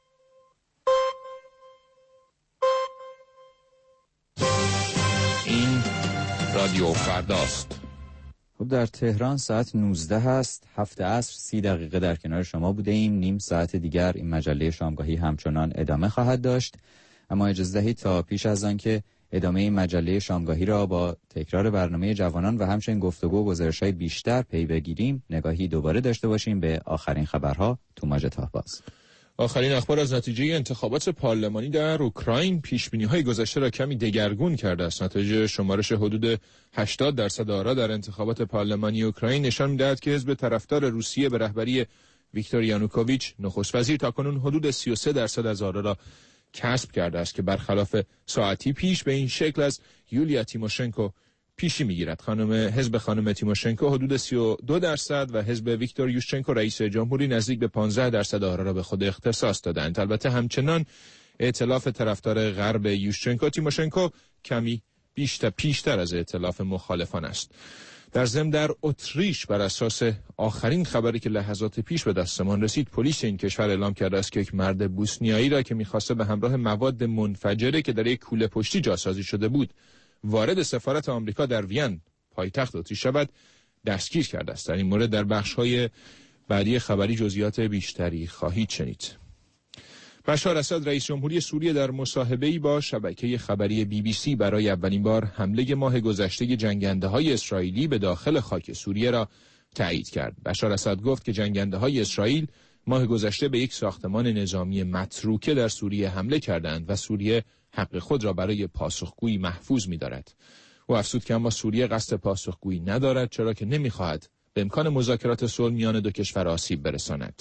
این رادیو فرداست. خب در تهران ساعت 19 هست، 7 عصر 30 دقیقه در کنار شما بوده ایم. نیم ساعت دیگر این مجله شامگاهی همچنان ادامه خواهد داشت، اما اجازه دهید تا پیش از آن که ادامه این مجله شامگاهی را با تکرار برنامه جوانان و همچنین گفتگو و گزارش‌های بیشتر پی بگیریم، نگاهی دوباره داشته باشیم به آخرین خبرها. توماج تاهباز. آخرین اخبار از نتیجه انتخابات پارلمانی در اوکراین پیش‌بینی‌های گذشته را کمی دگرگون کرده است. نتایج شمارش حدود 80% آرا در انتخابات پارلمانی اوکراین نشان می‌دهد که حزب طرفدار روسیه به رهبری ویکتور یانوکوویچ نخست وزیر تاکنون حدود 33% از آرا را کسب کرده است که برخلاف ساعتی پیش به این شکل از یولیا تیموشنکو پیشی میگیرد. حزب خانم تیموشنکو حدود 32% و حزب ویکتور یوشچنکو رئیس جمهوری نزدیک به 15% آرا را به خود اختصاص دادند. البته همچنان ائتلاف طرفدار غرب یوشچنکو تیموشنکو کمی پیشتر از ائتلاف مخالفان است. در ضمن در اتریش بر اساس آخرین خبری که لحظات پیش به دستمان رسید، پلیس این کشور اعلام کرده است که یک مرد بوسنیایی را که می‌خواسته به همراه مواد منفجره که در یک کوله پشتی جاسازی شده بود وارد سفارت آمریکا در وین پایتخت اتریش شود دستگیر کرده است. در این مورد در بخش‌های بعدی خبری جزئیات بیشتری خواهید شنید. بشار اسد رئیس جمهوری سوریه در مصاحبه‌ای با شبکه خبری BBC برای اولین بار حمله ماه گذشته جنگنده‌های اسرائیلی به داخل خاک سوریه را تایید کرد. بشار اسد گفت که جنگنده‌های اسرائیل ماه گذشته به یک ساختمان نظامی متروکه در سوریه حمله کردند و سوریه حق خود را برای پاسخگویی محفوظ می‌دارد. او افزود که اما سوریه قصد پاسخگویی ندارد، چرا که نمی‌خواهد به امکان مذاکرات صلح میان دو کشور آسیب برساند.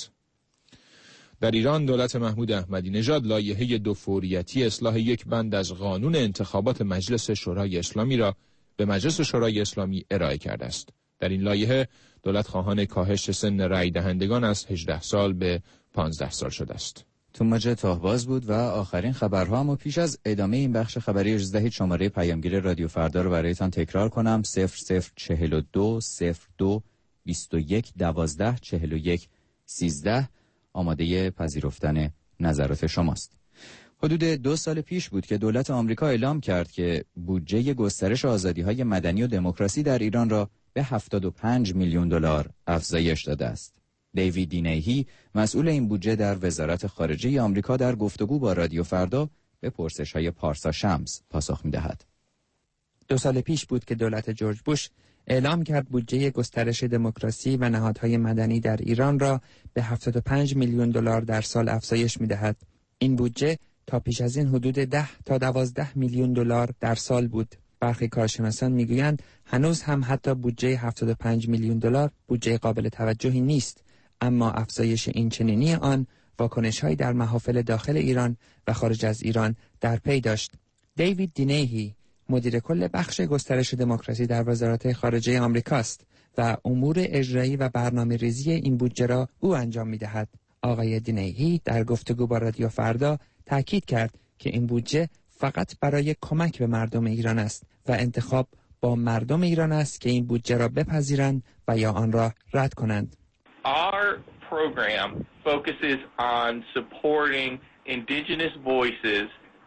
در ایران دولت محمود احمدی نژاد لایحه دوفوریتی اصلاح یک بند از قانون انتخابات مجلس شورای اسلامی را به مجلس شورای اسلامی ارائه کرده است. در این لایحه دولت خواهان کاهش سن رأی دهندگان از 18 سال به 15 سال شده است. توماج تاهباز بود و آخرین خبرها. اما پیش از ادامه این بخش خبری اجازه دهید شماره پیامگیر رادیو فردا رو برایتان تکرار کنم: 0042 02 21 12 41 13. آماده پذیرفتن نظرات شماست. حدود 2 سال پیش بود که دولت آمریکا اعلام کرد که بودجه گسترش آزادی‌های مدنی و دموکراسی در ایران را به 75 میلیون دلار افزایش داده است. دیوید دینیهی مسئول این بودجه در وزارت خارجه آمریکا در گفتگو با رادیو فردا به پرسش‌های پارسا شمس پاسخ می‌دهد. 2 سال پیش بود که دولت جورج بوش اعلام کرد بودجه گسترش دموکراسی و نهادهای مدنی در ایران را به 75 میلیون دلار در سال افزایش می‌دهد. این بودجه تا پیش از این حدود 10 تا 12 میلیون دلار در سال بود. برخی کارشناسان می‌گویند هنوز هم حتی بودجه 75 میلیون دلار بودجه قابل توجهی نیست، اما افزایش این چنینی آن واکنش‌هایی در محافل داخل ایران و خارج از ایران در پی داشت. دیوید دینیهی مدیر کل بخش گسترش دموکراسی در وزارت خارجه آمریکاست و امور اجرایی و برنامه‌ریزی این بودجه را او انجام می‌دهد. آقای دینیهی در گفتگو با رادیو فردا تاکید کرد که این بودجه فقط برای کمک به مردم ایران است و انتخاب با مردم ایران است که این بودجه را بپذیرند و یا آن را رد کنند. Our program focuses on supporting indigenous voices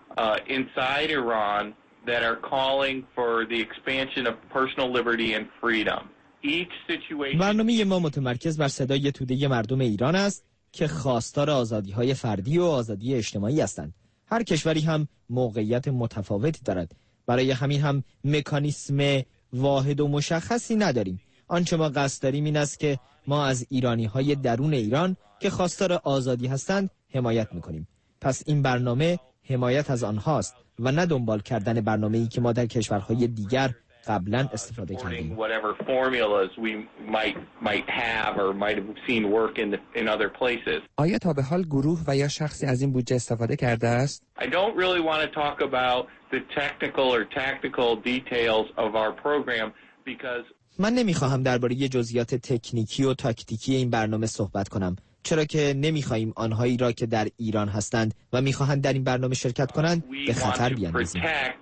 inside Iran that are calling for the expansion of personal liberty and freedom. Each situation برنامه ما متمرکز بر صدای توده مردم ایران است که خواستار آزادی‌های فردی و آزادی اجتماعی هستند. هر کشوری هم موقعیت متفاوتی دارد. برای همین هم مکانیسم واحد و مشخصی نداریم. آنچه ما قصد داریم این است که ما از ایرانی‌های درون ایران که خواستار آزادی هستند حمایت می‌کنیم. پس این برنامه حمایت از آنهاست و نه دنبال کردن برنامه‌ای که ما در کشورهای دیگر قبلا استفاده کردیم. آیا تا به حال گروه و یا شخصی از این بودجه استفاده کرده است؟ I don't really want to talk about the technical or tactical details of our program, من نمیخواهم درباره جزئیات تکنیکی و تاکتیکی این برنامه صحبت کنم، چرا که نمیخواهیم آنهایی را که در ایران هستند و میخواهند در این برنامه شرکت کنند به خطر بیاندازیم.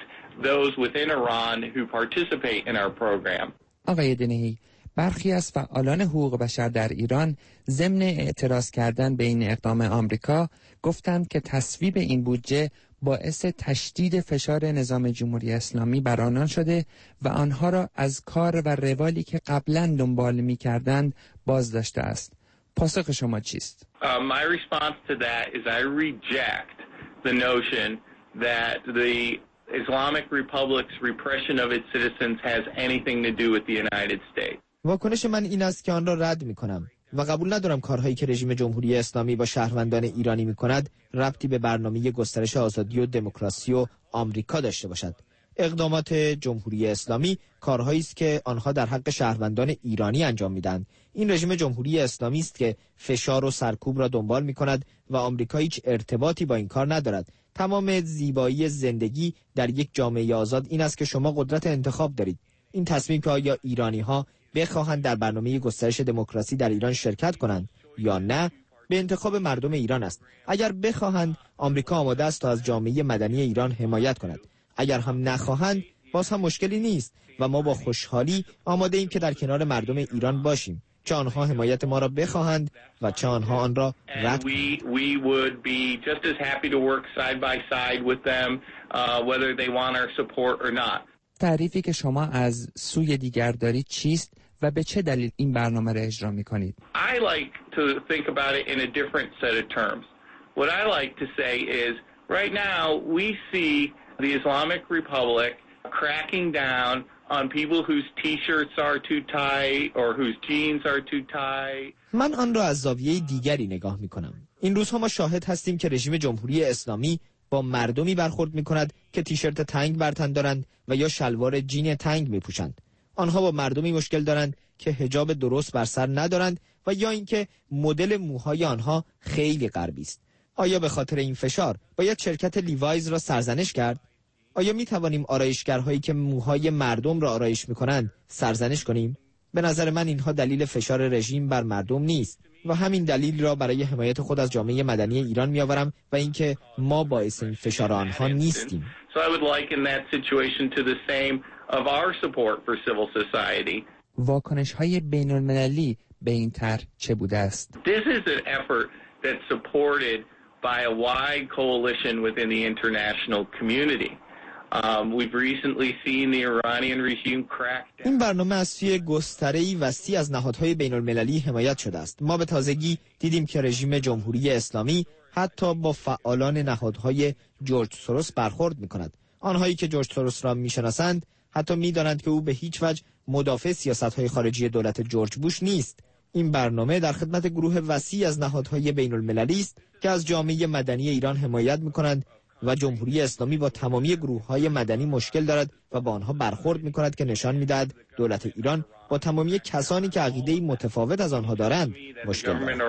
آقای دینهی، برخی از فعالان حقوق بشر در ایران ضمن اعتراض کردن به این اقدام آمریکا گفتند که تصویب این بودجه باعث تشدید فشار نظام جمهوری اسلامی بر آنان شده و آنها را از کار و روالی که قبلا دنبال می‌کردند باز داشته است. پاسخ شما چیست؟ My response to that is I reject the notion that the Islamic Republic's repression of its citizens has anything to do with the United States. واکنش من این است که آن را رد می‌کنم و قبول ندارم کارهایی که رژیم جمهوری اسلامی با شهروندان ایرانی می‌کند ربطی به برنامه گسترش آزادی و دموکراسی و آمریکا داشته باشد. اقدامات جمهوری اسلامی کارهایی است که آنها در حق شهروندان ایرانی انجام میدن. این رژیم جمهوری اسلامی است که فشار و سرکوب را دنبال می‌کند و آمریکا هیچ ارتباطی با این کار ندارد. تمام زیبایی زندگی در یک جامعه آزاد این است که شما قدرت انتخاب دارید. این تصمیم که آیا ایرانی‌ها بخواهند در برنامه گسترش دموکراسی در ایران شرکت کنند یا نه به انتخاب مردم ایران است. اگر بخواهند آمریکا آماده است تا از جامعه مدنی ایران حمایت کند. اگر هم نخواهند باز هم مشکلی نیست و ما با خوشحالی آماده ایم که در کنار مردم ایران باشیم، چه آنها حمایت ما را بخواهند و چه آنها آن را رد کنند. We would be just as happy to work side by side with them whether they want our support or not. تعریفی که شما از سوی دیگر دارید چیست و به چه دلیل این برنامه را اجرا می‌کنید؟ I like to think about it in a different set of terms. What I like to say is right now we see the Islamic Republic cracking down on people whose t-shirts are too tight or whose jeans are too tight. من آن را از زاویه دیگری نگاه می‌کنم. این روزها ما شاهد هستیم که رژیم جمهوری اسلامی با مردمی برخورد می‌کند که تیشرت تنگ بر تن دارند و یا شلوار جین تنگ می‌پوشند. آنها با مردمی مشکل دارند که حجاب درست بر سر ندارند و یا اینکه مدل موهای آنها خیلی غربی است. آیا به خاطر این فشار باید شرکت لیوایز را سرزنش کرد؟ آیا می توانیم آرایشگرهایی که موهای مردم را آرایش می‌کنند سرزنش کنیم؟ به نظر من اینها دلیل فشار رژیم بر مردم نیست و همین دلیل را برای حمایت خود از جامعه مدنی ایران می‌آورم و اینکه ما باعث این فشار آنها نیستیم. So I would liken that situation to the same of our support for civil society. واکنش‌های بین‌المللی به این طرح چه بوده است؟ This is an effort that's supported by a wide coalition within the international community. We've recently seen the Iranian regime crack down. این برنامه از سوی گستره‌ای وسیع از نهادهای بین‌المللی حمایت شده است. ما به تازگی دیدیم که رژیم جمهوری اسلامی حتی با فعالان نهادهای جورج سوروس برخورد می‌کند. آنهایی که جورج سوروس را می‌شناسند حتی می‌دانند که او به هیچ وجه مدافع سیاست‌های خارجی دولت جورج بوش نیست. این برنامه در خدمت گروه وسیع از نهادهای بین‌المللی است که از جامعه مدنی ایران حمایت می‌کنند و جمهوری اسلامی با تمامی گروه‌های مدنی مشکل دارد و با آنها برخورد می‌کند که نشان می‌دهد دولت ایران با تمامی کسانی که عقیده‌ای متفاوت از آنها دارند مشکل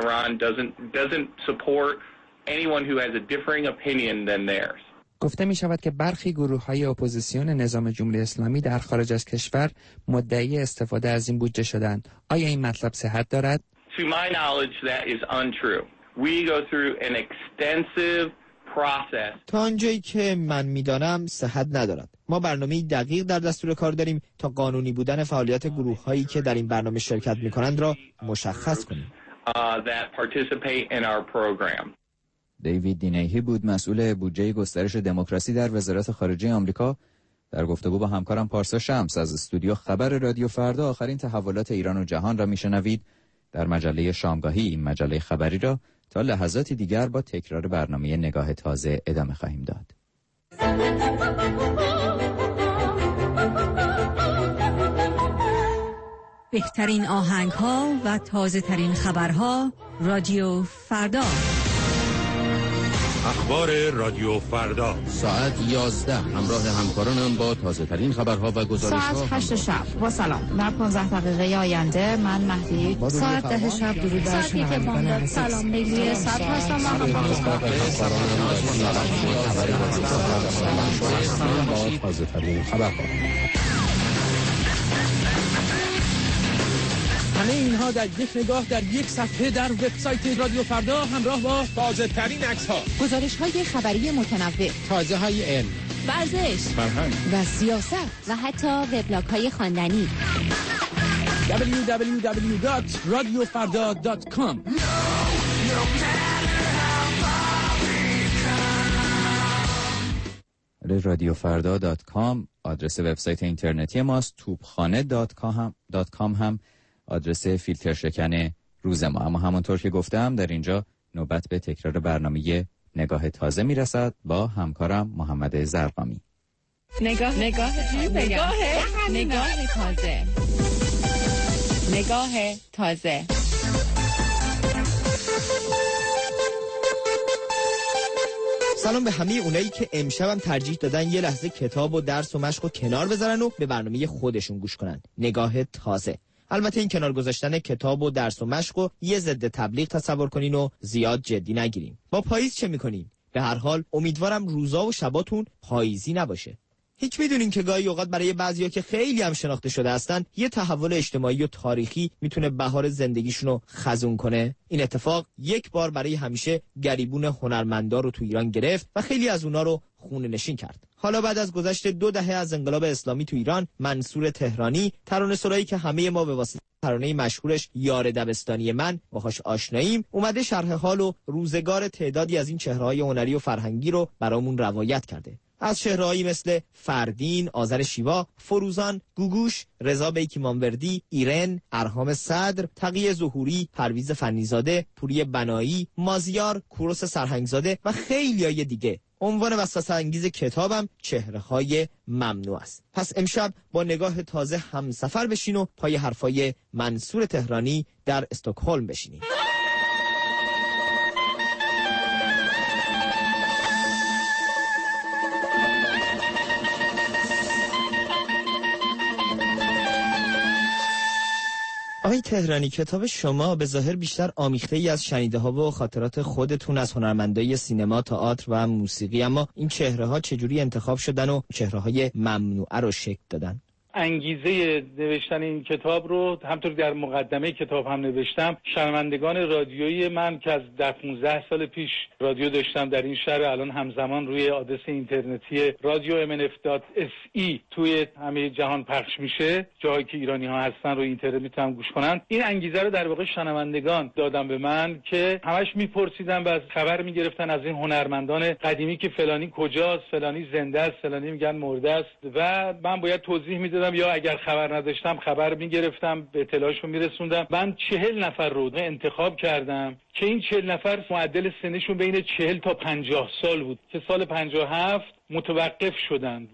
دارد. گفته می شود که برخی گروه‌های اپوزیسیون نظام جمهوری اسلامی در خارج از کشور مدعی استفاده از این بودجه شدند. آیا این مطلب صحت دارد؟ To my knowledge that is untrue. We go through an extensive process. تا آنجایی که من می‌دانم صحت ندارد. ما برنامه‌ای دقیق در دستور کار داریم تا قانونی بودن فعالیت گروه‌هایی که در این برنامه شرکت می‌کنند را مشخص کنیم. That participate in our program. دیوید دینهی بود مسئول بودجه گسترش دموکراسی در وزارت خارجه آمریکا در گفتگو با همکارم پارسا شمس از استودیو خبر رادیو فردا. آخرین تحولات ایران و جهان را میشنوید در مجله شامگاهی. این مجله خبری را تا لحظاتی دیگر با تکرار برنامه نگاه تازه ادامه خواهیم داد. بهترین آهنگ‌ها و تازه‌ترین خبرها رادیو فردا. اخبار رادیو فردا ساعت 11 همراه همکارانم با تازه ترین خبرها و گزارش‌ها. ساعت 8 شب با سلام. در 15 دقیقه آینده من مهدی. ساعت 10 شب درود بر شنوندگان. سلام میگی ساعت هستم من با تازه ترین خبرها. همه اینها در یک نگاه در یک صفحه در وبسایت رادیو فردا همراه با تازه ترین عکس ها، گزارش های خبری متنوع، تازه های علم، ورزش، فرهنگ و سیاست و حتی وبلاگ های خواندنی. www.radiofarda.com. radiofrda.com آدرس وبسایت اینترنتی ماست. توپخانه.com هم آدرس فیلتر شکن روز ما. اما همونطور که گفتم در اینجا نوبت به تکرار برنامه نگاه تازه میرسد با همکارم محمد زرقامی. نگاه تازه. سلام به همه اونایی که امشبم ترجیح دادن یه لحظه کتاب و درس و مشق و کنار بذارن و به برنامه خودشون گوش کنن. نگاه تازه. البته این کنار گذاشتن کتاب و درس و مشق و یه ضد تبلیغ تصور کنین و زیاد جدی نگیرین. با پاییز چه میکنین؟ به هر حال امیدوارم روزا و شباتون پاییزی نباشه. هیچ میدونین که گاهی اوقات برای بعضیا که خیلی هم شناخته شده هستن یه تحول اجتماعی و تاریخی میتونه بهار زندگیشونو خزون کنه؟ این اتفاق یک بار برای همیشه گریبون هنرمندا رو تو ایران گرفت و خیلی از اونا رو خونه نشین کرد. حالا بعد از گذشت 2 دهه از انقلاب اسلامی تو ایران، منصور تهرانی، ترانه‌سرایی که همه ما به واسطه ترانه مشهورش یار دبستانی من باهاش آشناییم، اومده شرح حال و روزگار تعدادی از این چهره‌های هنری و فرهنگی رو برامون روایت کرده. از چهره‌هایی مثل فردین، آذر شیوا، فروزان، گوگوش، رضا بیکی مانوردی، ایرن، ارهام صدر، تقی ظهوری، پرویز فنیزاده، پوری بنایی، مازیار، کوروش سرهنگزاده و خیلیای دیگه. عنوان وسوسه انگیز کتابم چهره‌های ممنوع است. پس امشب با نگاه تازه همسفر بشین و پای حرفای منصور تهرانی در استکهلم بشینید. آقای تهرانی، کتاب شما به ظاهر بیشتر آمیخته ای از شنیده ها و خاطرات خودتون از هنرمندای سینما، تئاتر و موسیقی، اما این چهره ها چجوری انتخاب شدن و چهره های ممنوعه رو شکل دادن؟ انگیزه نوشتن این کتاب رو همطور در مقدمه کتاب هم نوشتم، شنوندگان رادیویی من که از 15 سال پیش رادیو داشتم در این شهر، الان همزمان روی آدرس اینترنتی رادیو mnf.se توی همه جهان پخش میشه، جایی که ایرانی ها هستن روی اینترنت میتونن گوش کنن. این انگیزه رو در واقع شنوندگان دادن به من که همش میپرسیدن و خبر میگرفتن از این هنرمندان قدیمی که فلانی کجاست، فلانی زنده است، فلانی میگن مرده است و من باید توضیح میدادم یا اگر خبر نداشتم خبر میگرفتم، به اطلاعشون میرسوندم. من 40 نفر رو انتخاب کردم که این 40 نفر معدل سنشون بین 40 تا 50 سال بود که سال 57 متوقف شدند.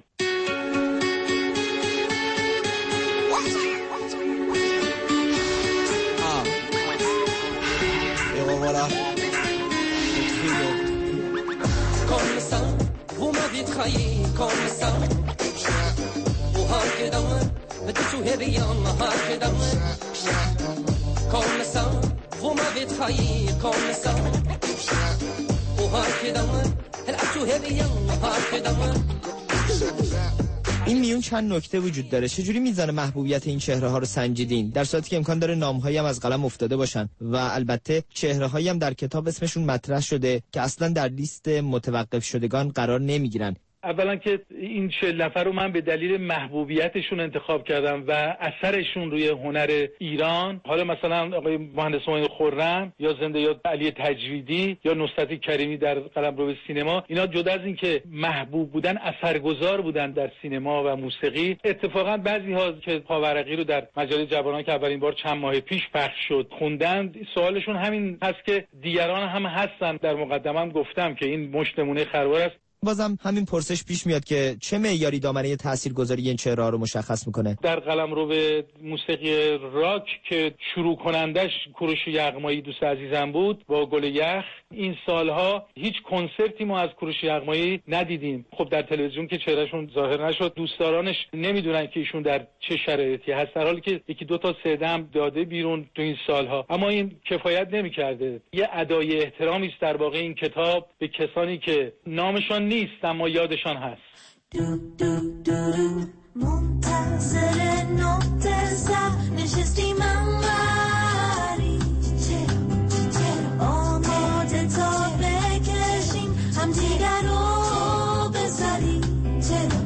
این میون چند نکته وجود داره. چجوری میزان محبوبیت این چهره ها رو سنجیدین، در صورتی که امکان داره نام‌هایی هم از قلم افتاده باشن و البته چهره‌هایی هم در کتاب اسمشون مطرح شده که اصلا در لیست متوقف شدگان قرار نمیگیرن؟ اولا که این 40 نفر رو من به دلیل محبوبیتشون انتخاب کردم و اثرشون روی هنر ایران. حالا مثلا آقای مهندس معین خرم یا زنده یاد علی تجویدی یا نصرت کریمی در قلمرو سینما، اینا جدا از این که محبوب بودن، اثرگذار بودن در سینما و موسیقی. اتفاقا بعضی ها که پاورقی رو در مجله جوانان که اولین بار چند ماه پیش پخش شد خوندن، سوالشون همین هست که دیگران هم هستن. در مقدمه‌ام گفتم که این مشت نمونه خروار است. بازم همین پرسش پیش میاد که چه معیاری دامنه تاثیرگذاری این چهره‌ها رو مشخص میکنه؟ در قلمرو موسیقی راک که شروع کنندش کوروش یغمایی دوست عزیزم بود با گل یخ، این سالها هیچ کنسرتی ما از کوروش یغمایی ندیدیم. خب در تلویزیون که چهرهشون ظاهر نشد، دوستدارانش نمیدونن که ایشون در چه شرایطی هست، در حالی که یکی دو تا CD هم داده بیرون تو این سالها، اما این کفایت نمیکرده. یه ادای احترامی است در واقع این کتاب به کسانی که نامشان نیست اما یادشان هست. منتظر نقطه سر نشستیم انوری چرا آماده تا بکشیم هم دیگر رو بذاریم چرا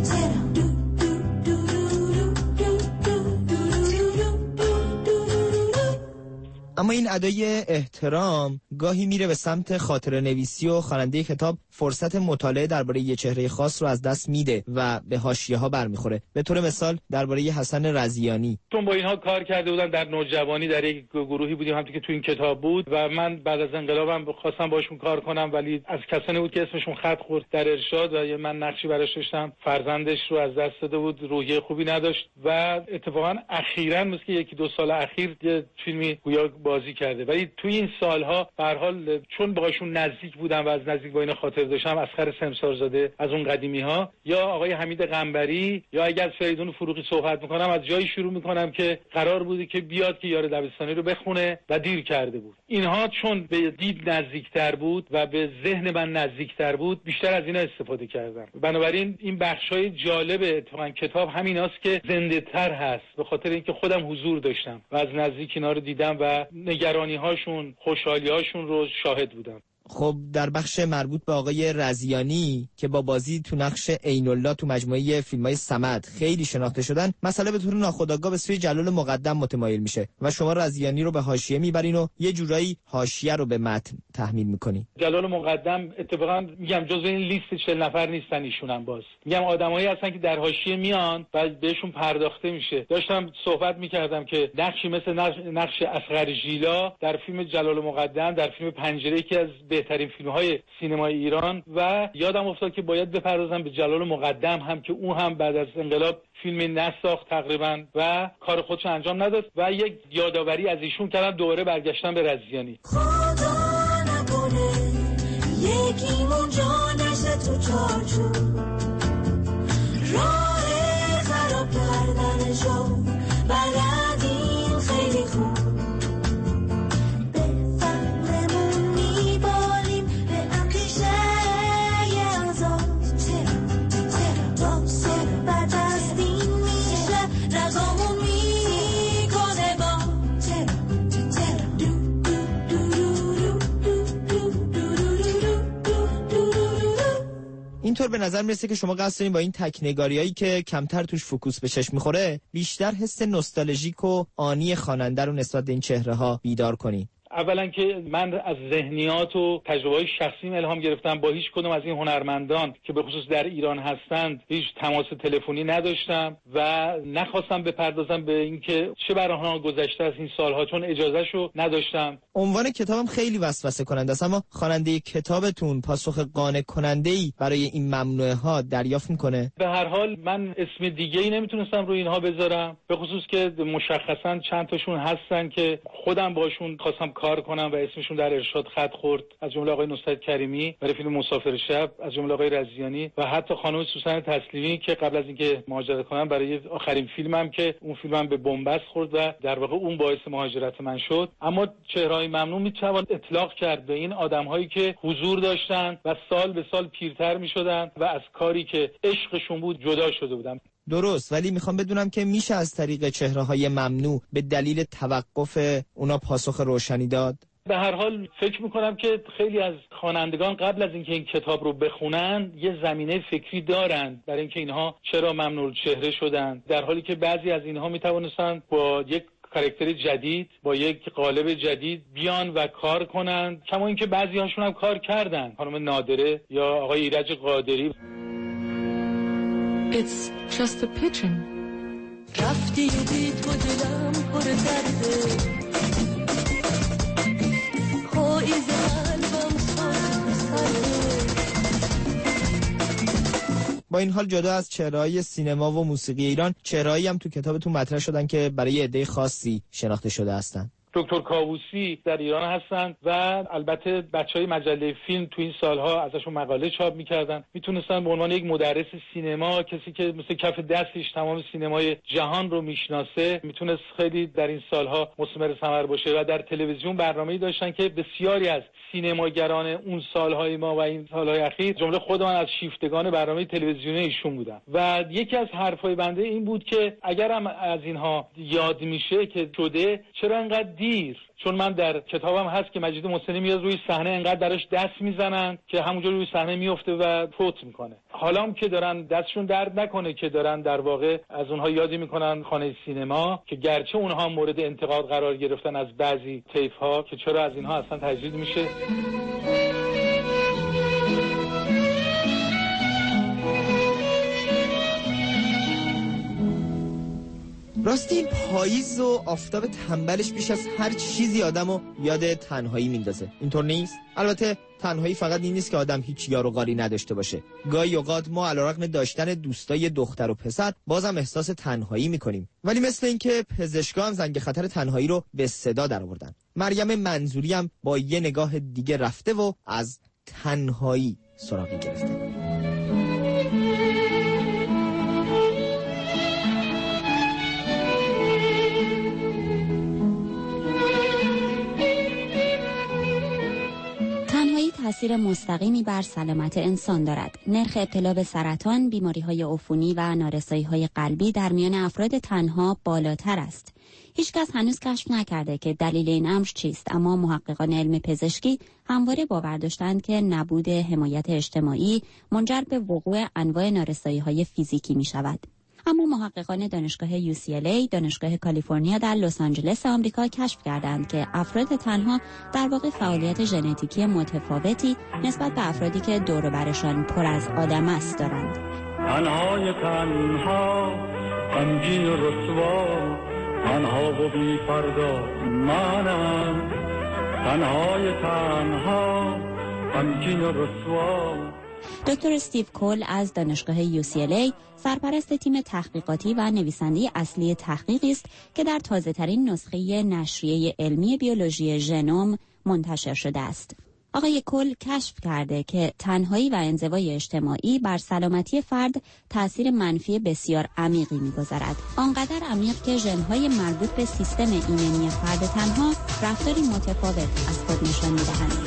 اما این ادای احترام گاهی میره به سمت خاطره نویسی و خواننده کتاب فرصت مطالعه درباره یه چهره خاص رو از دست میده و به حاشیه‌ها برمیخوره. به طور مثال درباره حسن رضیانی. چون با اینها کار کرده بودم در نوجوانی، در یک گروهی بودیم همونطور که تو این کتاب بود و من بعد از انقلابم خواستم باشون کار کنم، ولی از کسانی بود که اسمشون خط خورد در ارشاد و من نقشی براش داشتم. فرزندش رو از دست داده بود، روحیه خوبی نداشت و اتفاقا اخیراً مثل که یکی دو سال اخیر یه فیلمی گویا بازی کرده. ولی توی این سالها به هر حال چون باهاشون نزدیک بودم و از نزدیک با اینا خاطر داشتم، اصغر سمسارزاده از اون قدیمی ها یا آقای حمید قنبری یا اگر از فریدون فروغی صحبت میکنم از جایی شروع میکنم که قرار بوده که بیاد که یار دبستانی رو بخونه و دیر کرده بود. اینها چون به دید نزدیکتر بود و به ذهن من نزدیکتر بود، بیشتر از اینا استفاده کردم. بنابراین این بخشای جالب اتفاقا کتاب همیناست که زنده تر هست، به خاطر اینکه خودم حضور داشتم و از نزدیک اینا رو دیدم و نگرانی هاشون، خوشحالی هاشون رو شاهد بودم. خب در بخش مربوط به آقای رضیانی که با بازی تو نقش عین الله تو مجموعه فیلم‌های صمد خیلی شناخته شدن، مسئله به طور ناخودآگاه به سوی جلال مقدم متمایل میشه و شما رضیانی رو به حاشیه میبرین و یه جورایی حاشیه رو به متن تحمیل میکنین. جلال مقدم اتفاقا میگم جزو این لیست 40 نفر نیستن، ایشونم باز میگم آدمایی هستن که در حاشیه میان و بهشون پرداخته میشه. داشتم صحبت میکردم که نقشی مثل نقش اصغر ژیلا در فیلم جلال مقدم، در فیلم پنجره که از بهترین فیلم‌های سینمای ایران، و یادم افتاد که باید بپردازم به جلال مقدم هم که اون هم بعد از انقلاب فیلمی نساخت تقریبا و کار خودش انجام نداد و یک یادآوری از ایشون کردم، دوباره برگشتن به رضیانی. خدا نکنه یکیمون جا نشه تو چارچوب، راه خراب کردنشو بلدیم خیلی خوب، اینطور به نظر میرسه که شما قصد دارین با این تکنگاریایی که کمتر توش فوکوس به چشم میخوره بیشتر حس نوستالژیک و آنی خواننده رو نسبت به این چهره ها بیدار کنین. اولا که من از ذهنیات و تجربه‌های شخصیم الهام گرفتم. با هیچ کدوم از این هنرمندان که به خصوص در ایران هستند هیچ تماس تلفنی نداشتم و نخواستم بپردازم به اینکه چه بر آنها گذشته از این سالها، چون اجازهشو نداشتم. عنوان کتابم خیلی وسوسه کننده است، اما خواننده کتابتون پاسخ قانع کننده‌ای برای این ممنوعه ها دریافت میکنه؟ به هر حال من اسم دیگه‌ای نمیتونستم روی اینها بذارم، به خصوص که مشخصاً چند تاشون هستن که خودم باشون خواستم کار کنم و اسمشون در ارشاد خط خورد، از جمله آقای نصرت کریمی برای فیلم مسافر شب، از جمله آقای رضیانی و حتی خانم سوسن تسلیمی که قبل از اینکه مهاجرت کنم برای آخرین فیلمم که اون فیلمم به بنبست خورد و در واقع اون باعث مهاجرت من شد. اما چهره‌های ممنوع میتوان اطلاق کرد به این آدم‌هایی که حضور داشتن و سال به سال پیرتر میشدن و از کاری که عشقشون بود جدا شده بودن. درست، ولی میخوام بدونم که میشه از طریق چهره‌های ممنوع به دلیل توقف اونا پاسخ روشنی داد؟ به هر حال فکر میکنم که خیلی از خوانندگان قبل از اینکه این کتاب رو بخونن یه زمینه فکری دارن برای اینکه اینها چرا ممنوع چهره شدن، در حالی که بعضی از اینها میتوانستن با یک کاراکتر جدید، با یک قالب جدید بیان و کار کنن، کما اینکه بعضی هاشون هم کار کردن، خانم نادره یا آقای ایرج قادری. It's just a pigeon. رفتی بی تو دلم پر درده، پاییز قلبم سرده. با این حال جدا از چهره‌های سینما و موسیقی ایران، چهره‌هایی هم تو کتابتون مطرح شدن که برای عده خاصی شناخته شده هستن. دکتر کاووسی در ایران هستن و البته بچهای مجله فیلم تو این سالها ازشون مقاله چاپ میکردن، میتونستن به عنوان یک مدرس سینما، کسی که مثل کف دستش تمام سینمای جهان رو میشناسه، میتونست خیلی در این سالها مثمر ثمر باشه. و در تلویزیون برنامه‌ای داشتن که بسیاری از سینماگران اون سالهای ما و این سالهای اخیر، جمله خود من از شیفتگان برنامه تلویزیونی ایشون بودم. و یکی از حرفای بنده این بود که اگر هم از اینها یاد میشه که شده، چرا انقدر دیر؟ چون من در کتابم هست که مجید محسنی میاد روی صحنه انقدر درش دست میزنن که همونجا روی صحنه میفته و فوت میکنه. حالا هم که دارن دستشون درد نکنه که دارن در واقع از اونها یادی میکنن خانه سینما، که گرچه اونها مورد انتقاد قرار گرفتن از بعضی طیف ها که چرا از اینها اصلا تجدید میشه. راستی پاییز و آفتاب تنبلش بیش از هر چیزی آدمو یاد تنهایی میندازه. اینطور نیست؟ البته تنهایی فقط این نیست که آدم هیچ یار و غاری نداشته باشه. گاهی اوقات ما علیرغم داشتن دوستای دختر و پسر بازم احساس تنهایی میکنیم. ولی مثل اینکه پزشکان هم زنگ خطر تنهایی رو به صدا درآوردن. مریم منظوری هم با یه نگاه دیگه رفته و از تنهایی سراغی گرفته. تأثیر مستقیمی بر سلامت انسان دارد. نرخ ابتلا به سرطان، بیماری‌های عفونی و نارسایی‌های قلبی در میان افراد تنها بالاتر است. هیچکس هنوز کشف نکرده که دلیل این امر چیست، اما محققان علم پزشکی همواره باور داشتند که نبود حمایت اجتماعی منجر به وقوع انواع نارسایی‌های فیزیکی می‌شود. اما محققان دانشگاه UCLA، دانشگاه کالیفرنیا در لس آنجلس آمریکا کشف کردند که افراد تنها در واقع فعالیت ژنتیکی متفاوتی نسبت به افرادی که دور و برشان پر از آدم است دارند. تنهای تنها، غمگین و رسوا، تنها و بی فردا منم. تنهای تنها، غمگین و رسوا. دکتر استیو کول از دانشگاه UCLA سرپرست تیم تحقیقاتی و نویسنده اصلی تحقیقی است که در تازه‌ترین نسخه نشریه علمی بیولوژی ژنوم منتشر شده است. آقای کول کشف کرده که تنهایی و انزوای اجتماعی بر سلامتی فرد تأثیر منفی بسیار عمیقی می‌گذارد. آنقدر عمیق که ژن‌های مربوط به سیستم ایمنی فرد تنها رفتاری متفاوت از خود نشان می‌دهند.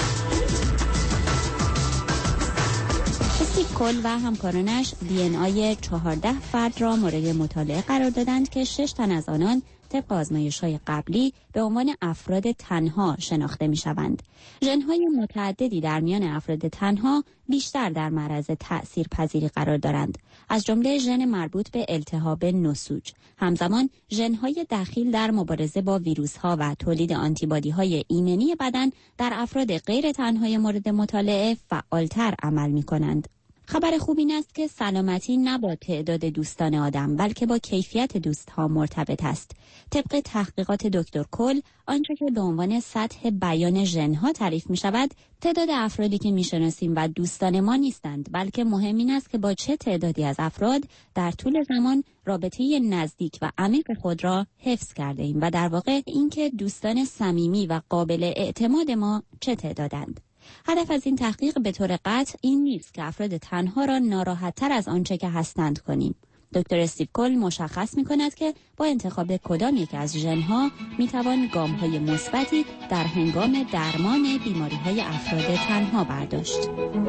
استیو کول و همکارانش DNA 14 فرد را مورد مطالعه قرار دادند که 6 تن از آنان طبق آزمایش‌های قبلی به عنوان افراد تنها شناخته می‌شوند. ژن‌های متعددی در میان افراد تنها بیشتر در معرض تأثیرپذیری قرار دارند، از جمله ژن مربوط به التهاب نسوج. همزمان ژن‌های دخیل در مبارزه با ویروس‌ها و تولید آنتیبادی‌های ایمنی بدن در افراد غیر تنهای مورد مطالعه فعالتر عمل می‌کنند. خبر خوب این است که سلامتی نه با تعداد دوستان آدم بلکه با کیفیت دوستها مرتبط است. طبق تحقیقات دکتر کول، آنچه که به عنوان سطح بیان ژن‌ها تعریف می شود، تعداد افرادی که می شناسیم و دوستان ما نیستند، بلکه مهم این است که با چه تعدادی از افراد در طول زمان رابطه نزدیک و عمیق خود را حفظ کرده ایم و در واقع اینکه دوستان صمیمی و قابل اعتماد ما چه تعدادند. هدف از این تحقیق به طور قطع این نیست که افراد تنها را ناراحت‌تر از آنچه که هستند کنیم. دکتر استیو کول مشخص می‌کند که با انتخاب کدام یک از ژن‌ها می‌توان گام‌های مثبتی در هنگام درمان بیماری‌های افراد تنها برداشت.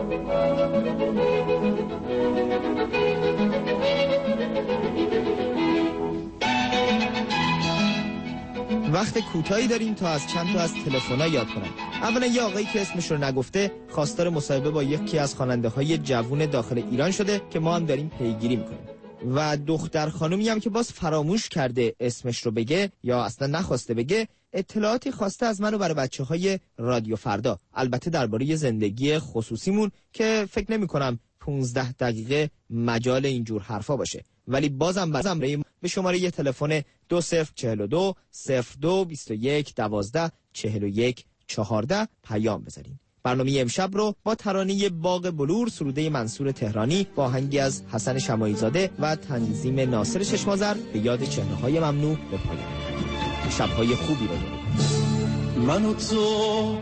وقت کوتاهی داریم تا از چند تا از تلفن‌ها یاد کنم. اولا یه آقایی که اسمش رو نگفته خواستار مصاحبه با یکی از خواننده‌های جوون داخل ایران شده که ما هم داریم پیگیری می‌کنیم. و دختر خانومی هم که باز فراموش کرده اسمش رو بگه یا اصلا نخواسته بگه، اطلاعاتی خواسته از من و برای بچه‌های رادیو فردا، البته درباره زندگی خصوصیمون که فکر نمی‌کنم 15 دقیقه مجال اینجور حرفا باشه. ولی بازم به شماره یه تلفن 2042 02 21 12 41 14 پیام بذارین. برنامه امشب رو با ترانه باغ بلور سروده منصور تهرانی با آهنگی از حسن شماعی زاده و تنظیم ناصر چشمازر به یاد چهره‌های ممنوع به پایان. شب‌های خوبی رو دارید. من و تو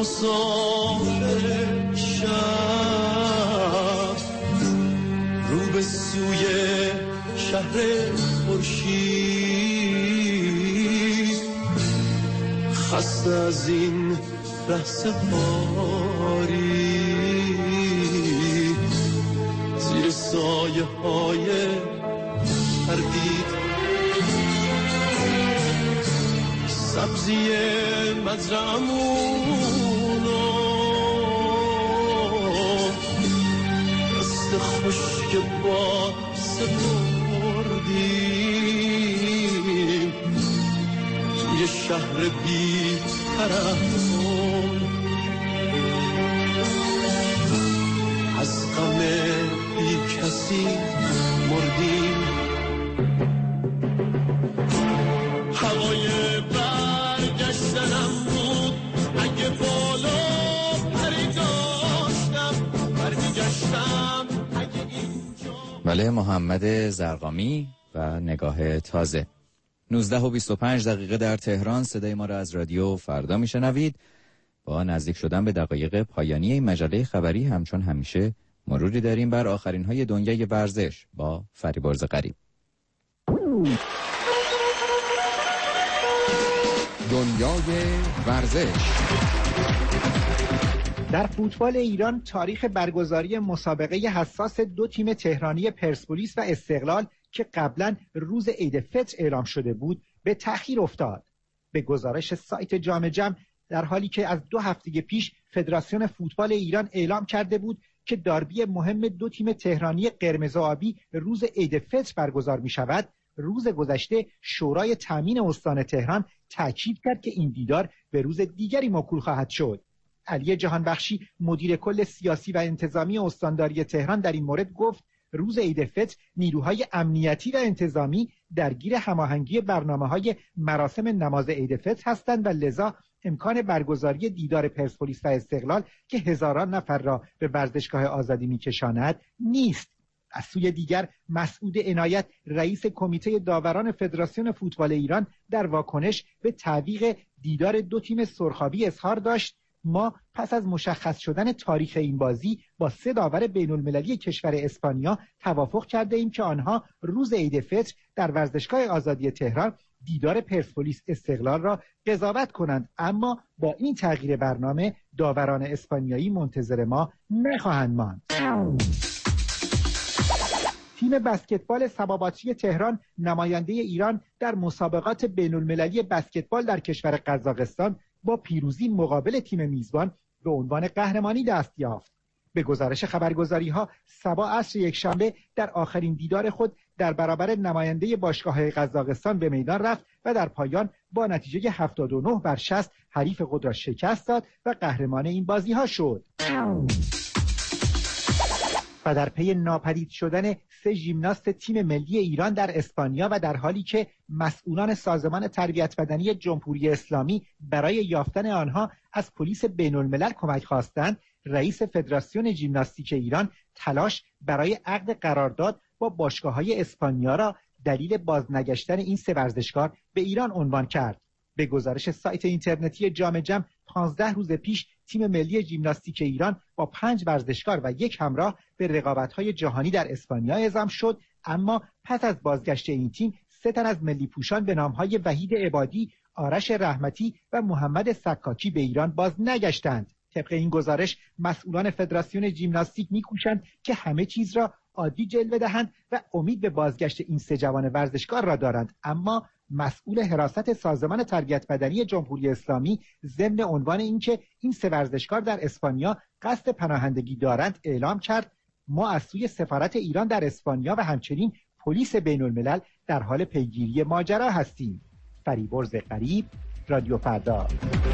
مسافر شب رو به سوی شهر خورشید، خسته از این رهسپاری زیر سایه های تردید، سبزی مزرعمونو دست خشک با سپردیم توی شهر بی طرفون، از غم بی کسی مردیم. هوای برگشتنم بود اگه بالا پری داشتم، برمیگشتم اگه اینجا. بله، محمد زرقامی و نگاه تازه. 19:25 در تهران. صدای ما را از رادیو فردا میشنوید. با نزدیک شدن به دقایق پایانی این مجله خبری همچون همیشه مروری داریم بر آخرین های دنیای ورزش با فریبرز غریب. دنیای ورزش. در فوتبال ایران تاریخ برگزاری مسابقه حساس دو تیم تهرانی پرسپولیس و استقلال که قبلا روز عید فطر اعلام شده بود به تأخیر افتاد. به گزارش سایت جام جم، در حالی که از 2 هفته پیش فدراسیون فوتبال ایران اعلام کرده بود که داربی مهم دو تیم تهرانی قرمز و آبی روز عید فطر برگزار می شود، روز گذشته شورای تامین استان تهران تاکید کرد که این دیدار به روز دیگری موکول خواهد شد. علی جهانبخشی مدیر کل سیاسی و انتظامی استانداری تهران در این مورد گفت روز عید فطر نیروهای امنیتی و انتظامی درگیر هماهنگی برنامه‌های مراسم نماز عید فطر هستند و لذا امکان برگزاری دیدار پرسپولیس و استقلال که هزاران نفر را به ورزشگاه آزادی می‌کشاند نیست. از سوی دیگر مسعود عنایت رئیس کمیته داوران فدراسیون فوتبال ایران در واکنش به تعویق دیدار دو تیم سرخابی اظهار داشت: ما پس از مشخص شدن تاریخ این بازی با 3 داور بین‌المللی کشور اسپانیا توافق کرده ایم که آنها روز عید فطر در ورزشگاه آزادی تهران دیدار پرسپولیس استقلال را قضاوت کنند، اما با این تغییر برنامه داوران اسپانیایی منتظر ما نخواهند ماند. تیم بسکتبال سباباچی تهران نماینده ایران در مسابقات بین‌المللی بسکتبال در کشور قزاقستان با پیروزی مقابل تیم میزبان به عنوان قهرمانی دست یافت. به گزارش خبرگزاری‌ها سبا عصر یکشنبه در آخرین دیدار خود در برابر نماینده باشگاه قزاقستان به میدان رفت و در پایان با نتیجه 79-60 حریف خود را شکست داد و قهرمان این بازی‌ها شد. و در پی ناپدید شدن 3 ژیمناست تیم ملی ایران در اسپانیا و در حالی که مسئولان سازمان تربیت بدنی جمهوری اسلامی برای یافتن آنها از پلیس بین‌الملل کمک خواستند، رئیس فدراسیون ژیمناستیک ایران تلاش برای عقد قرارداد با باشگاه‌های اسپانیا را دلیل بازنگشتن این 3 ورزشکار به ایران عنوان کرد. به گزارش سایت اینترنتی جام جم 15 روز پیش تیم ملی ژیمناستیک ایران با 5 ورزشکار و 1 همراه به رقابت‌های جهانی در اسپانیا اعزام شد، اما پس از بازگشت این تیم 3 تن از ملی پوشان به نام‌های وحید عبادی، آرش رحمتی و محمد سکاکی به ایران باز نگشتند. طبق این گزارش مسئولان فدراسیون ژیمناستیک می‌کوشند که همه چیز را عادی جلوه دهند و امید به بازگشت این 3 جوان ورزشکار را دارند، اما مسئول حراست سازمان تربیت بدنی جمهوری اسلامی ضمن عنوان اینکه این 3 ورزشکار در اسپانیا قصد پناهندگی دارند اعلام کرد: ما از سوی سفارت ایران در اسپانیا و همچنین پلیس بین‌الملل در حال پیگیری ماجرا هستیم. فریبرز غریب، رادیو فردا.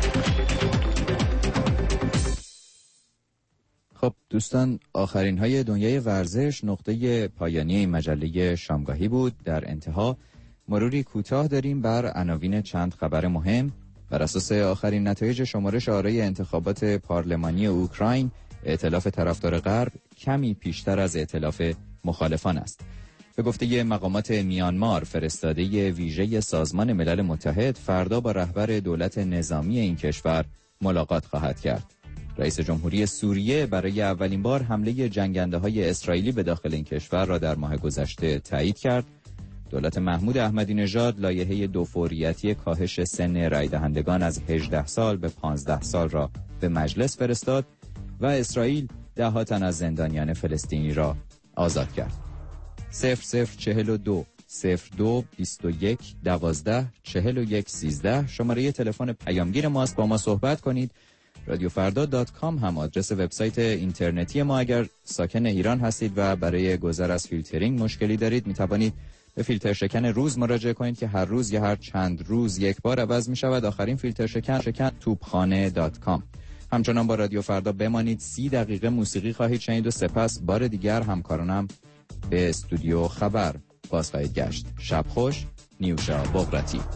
خب دوستان، آخرین های دنیای ورزش نقطه پایانی این مجله شامگاهی بود. در انتها مروری کوتاه داریم بر عناوین چند خبر مهم. بر اساس آخرین نتایج شمارش آرای انتخابات پارلمانی اوکراین، ائتلاف طرفدار غرب کمی پیشتر از ائتلاف مخالفان است. به گفته مقامات میانمار، فرستاده ویژه سازمان ملل متحد فردا با رهبر دولت نظامی این کشور ملاقات خواهد کرد. رئیس جمهوری سوریه برای اولین بار حمله جنگنده‌های اسرائیلی به داخل این کشور را در ماه گذشته تایید کرد. دولت محمود احمدی نژاد لایحه دوفوریتی کاهش سن رای دهندگان از 18 سال به 15 سال را به مجلس فرستاد و اسرائیل ده‌ها تن از زندانیان فلسطینی را آزاد کرد. 0042 02 21 12 41 13 شماره تلفن پیامگیر ماست. با ما صحبت کنید. radiofarda.com هم آدرس وبسایت اینترنتی ما. اگر ساکن ایران هستید و برای گذر از فیلترینگ مشکلی دارید، می توانید به فیلتر شکن روز مراجعه کنید که هر روز یا هر چند روز یک بار عوض می شود. آخرین فیلتر شکن توپخانه.com. همچنان با رادیو فردا بمانید. 30 دقیقه موسیقی خواهید شنید و سپس بار دیگر همکارانم به استودیو خبر باز خواهید گشت. شب خوش. نیوشا بغرتی.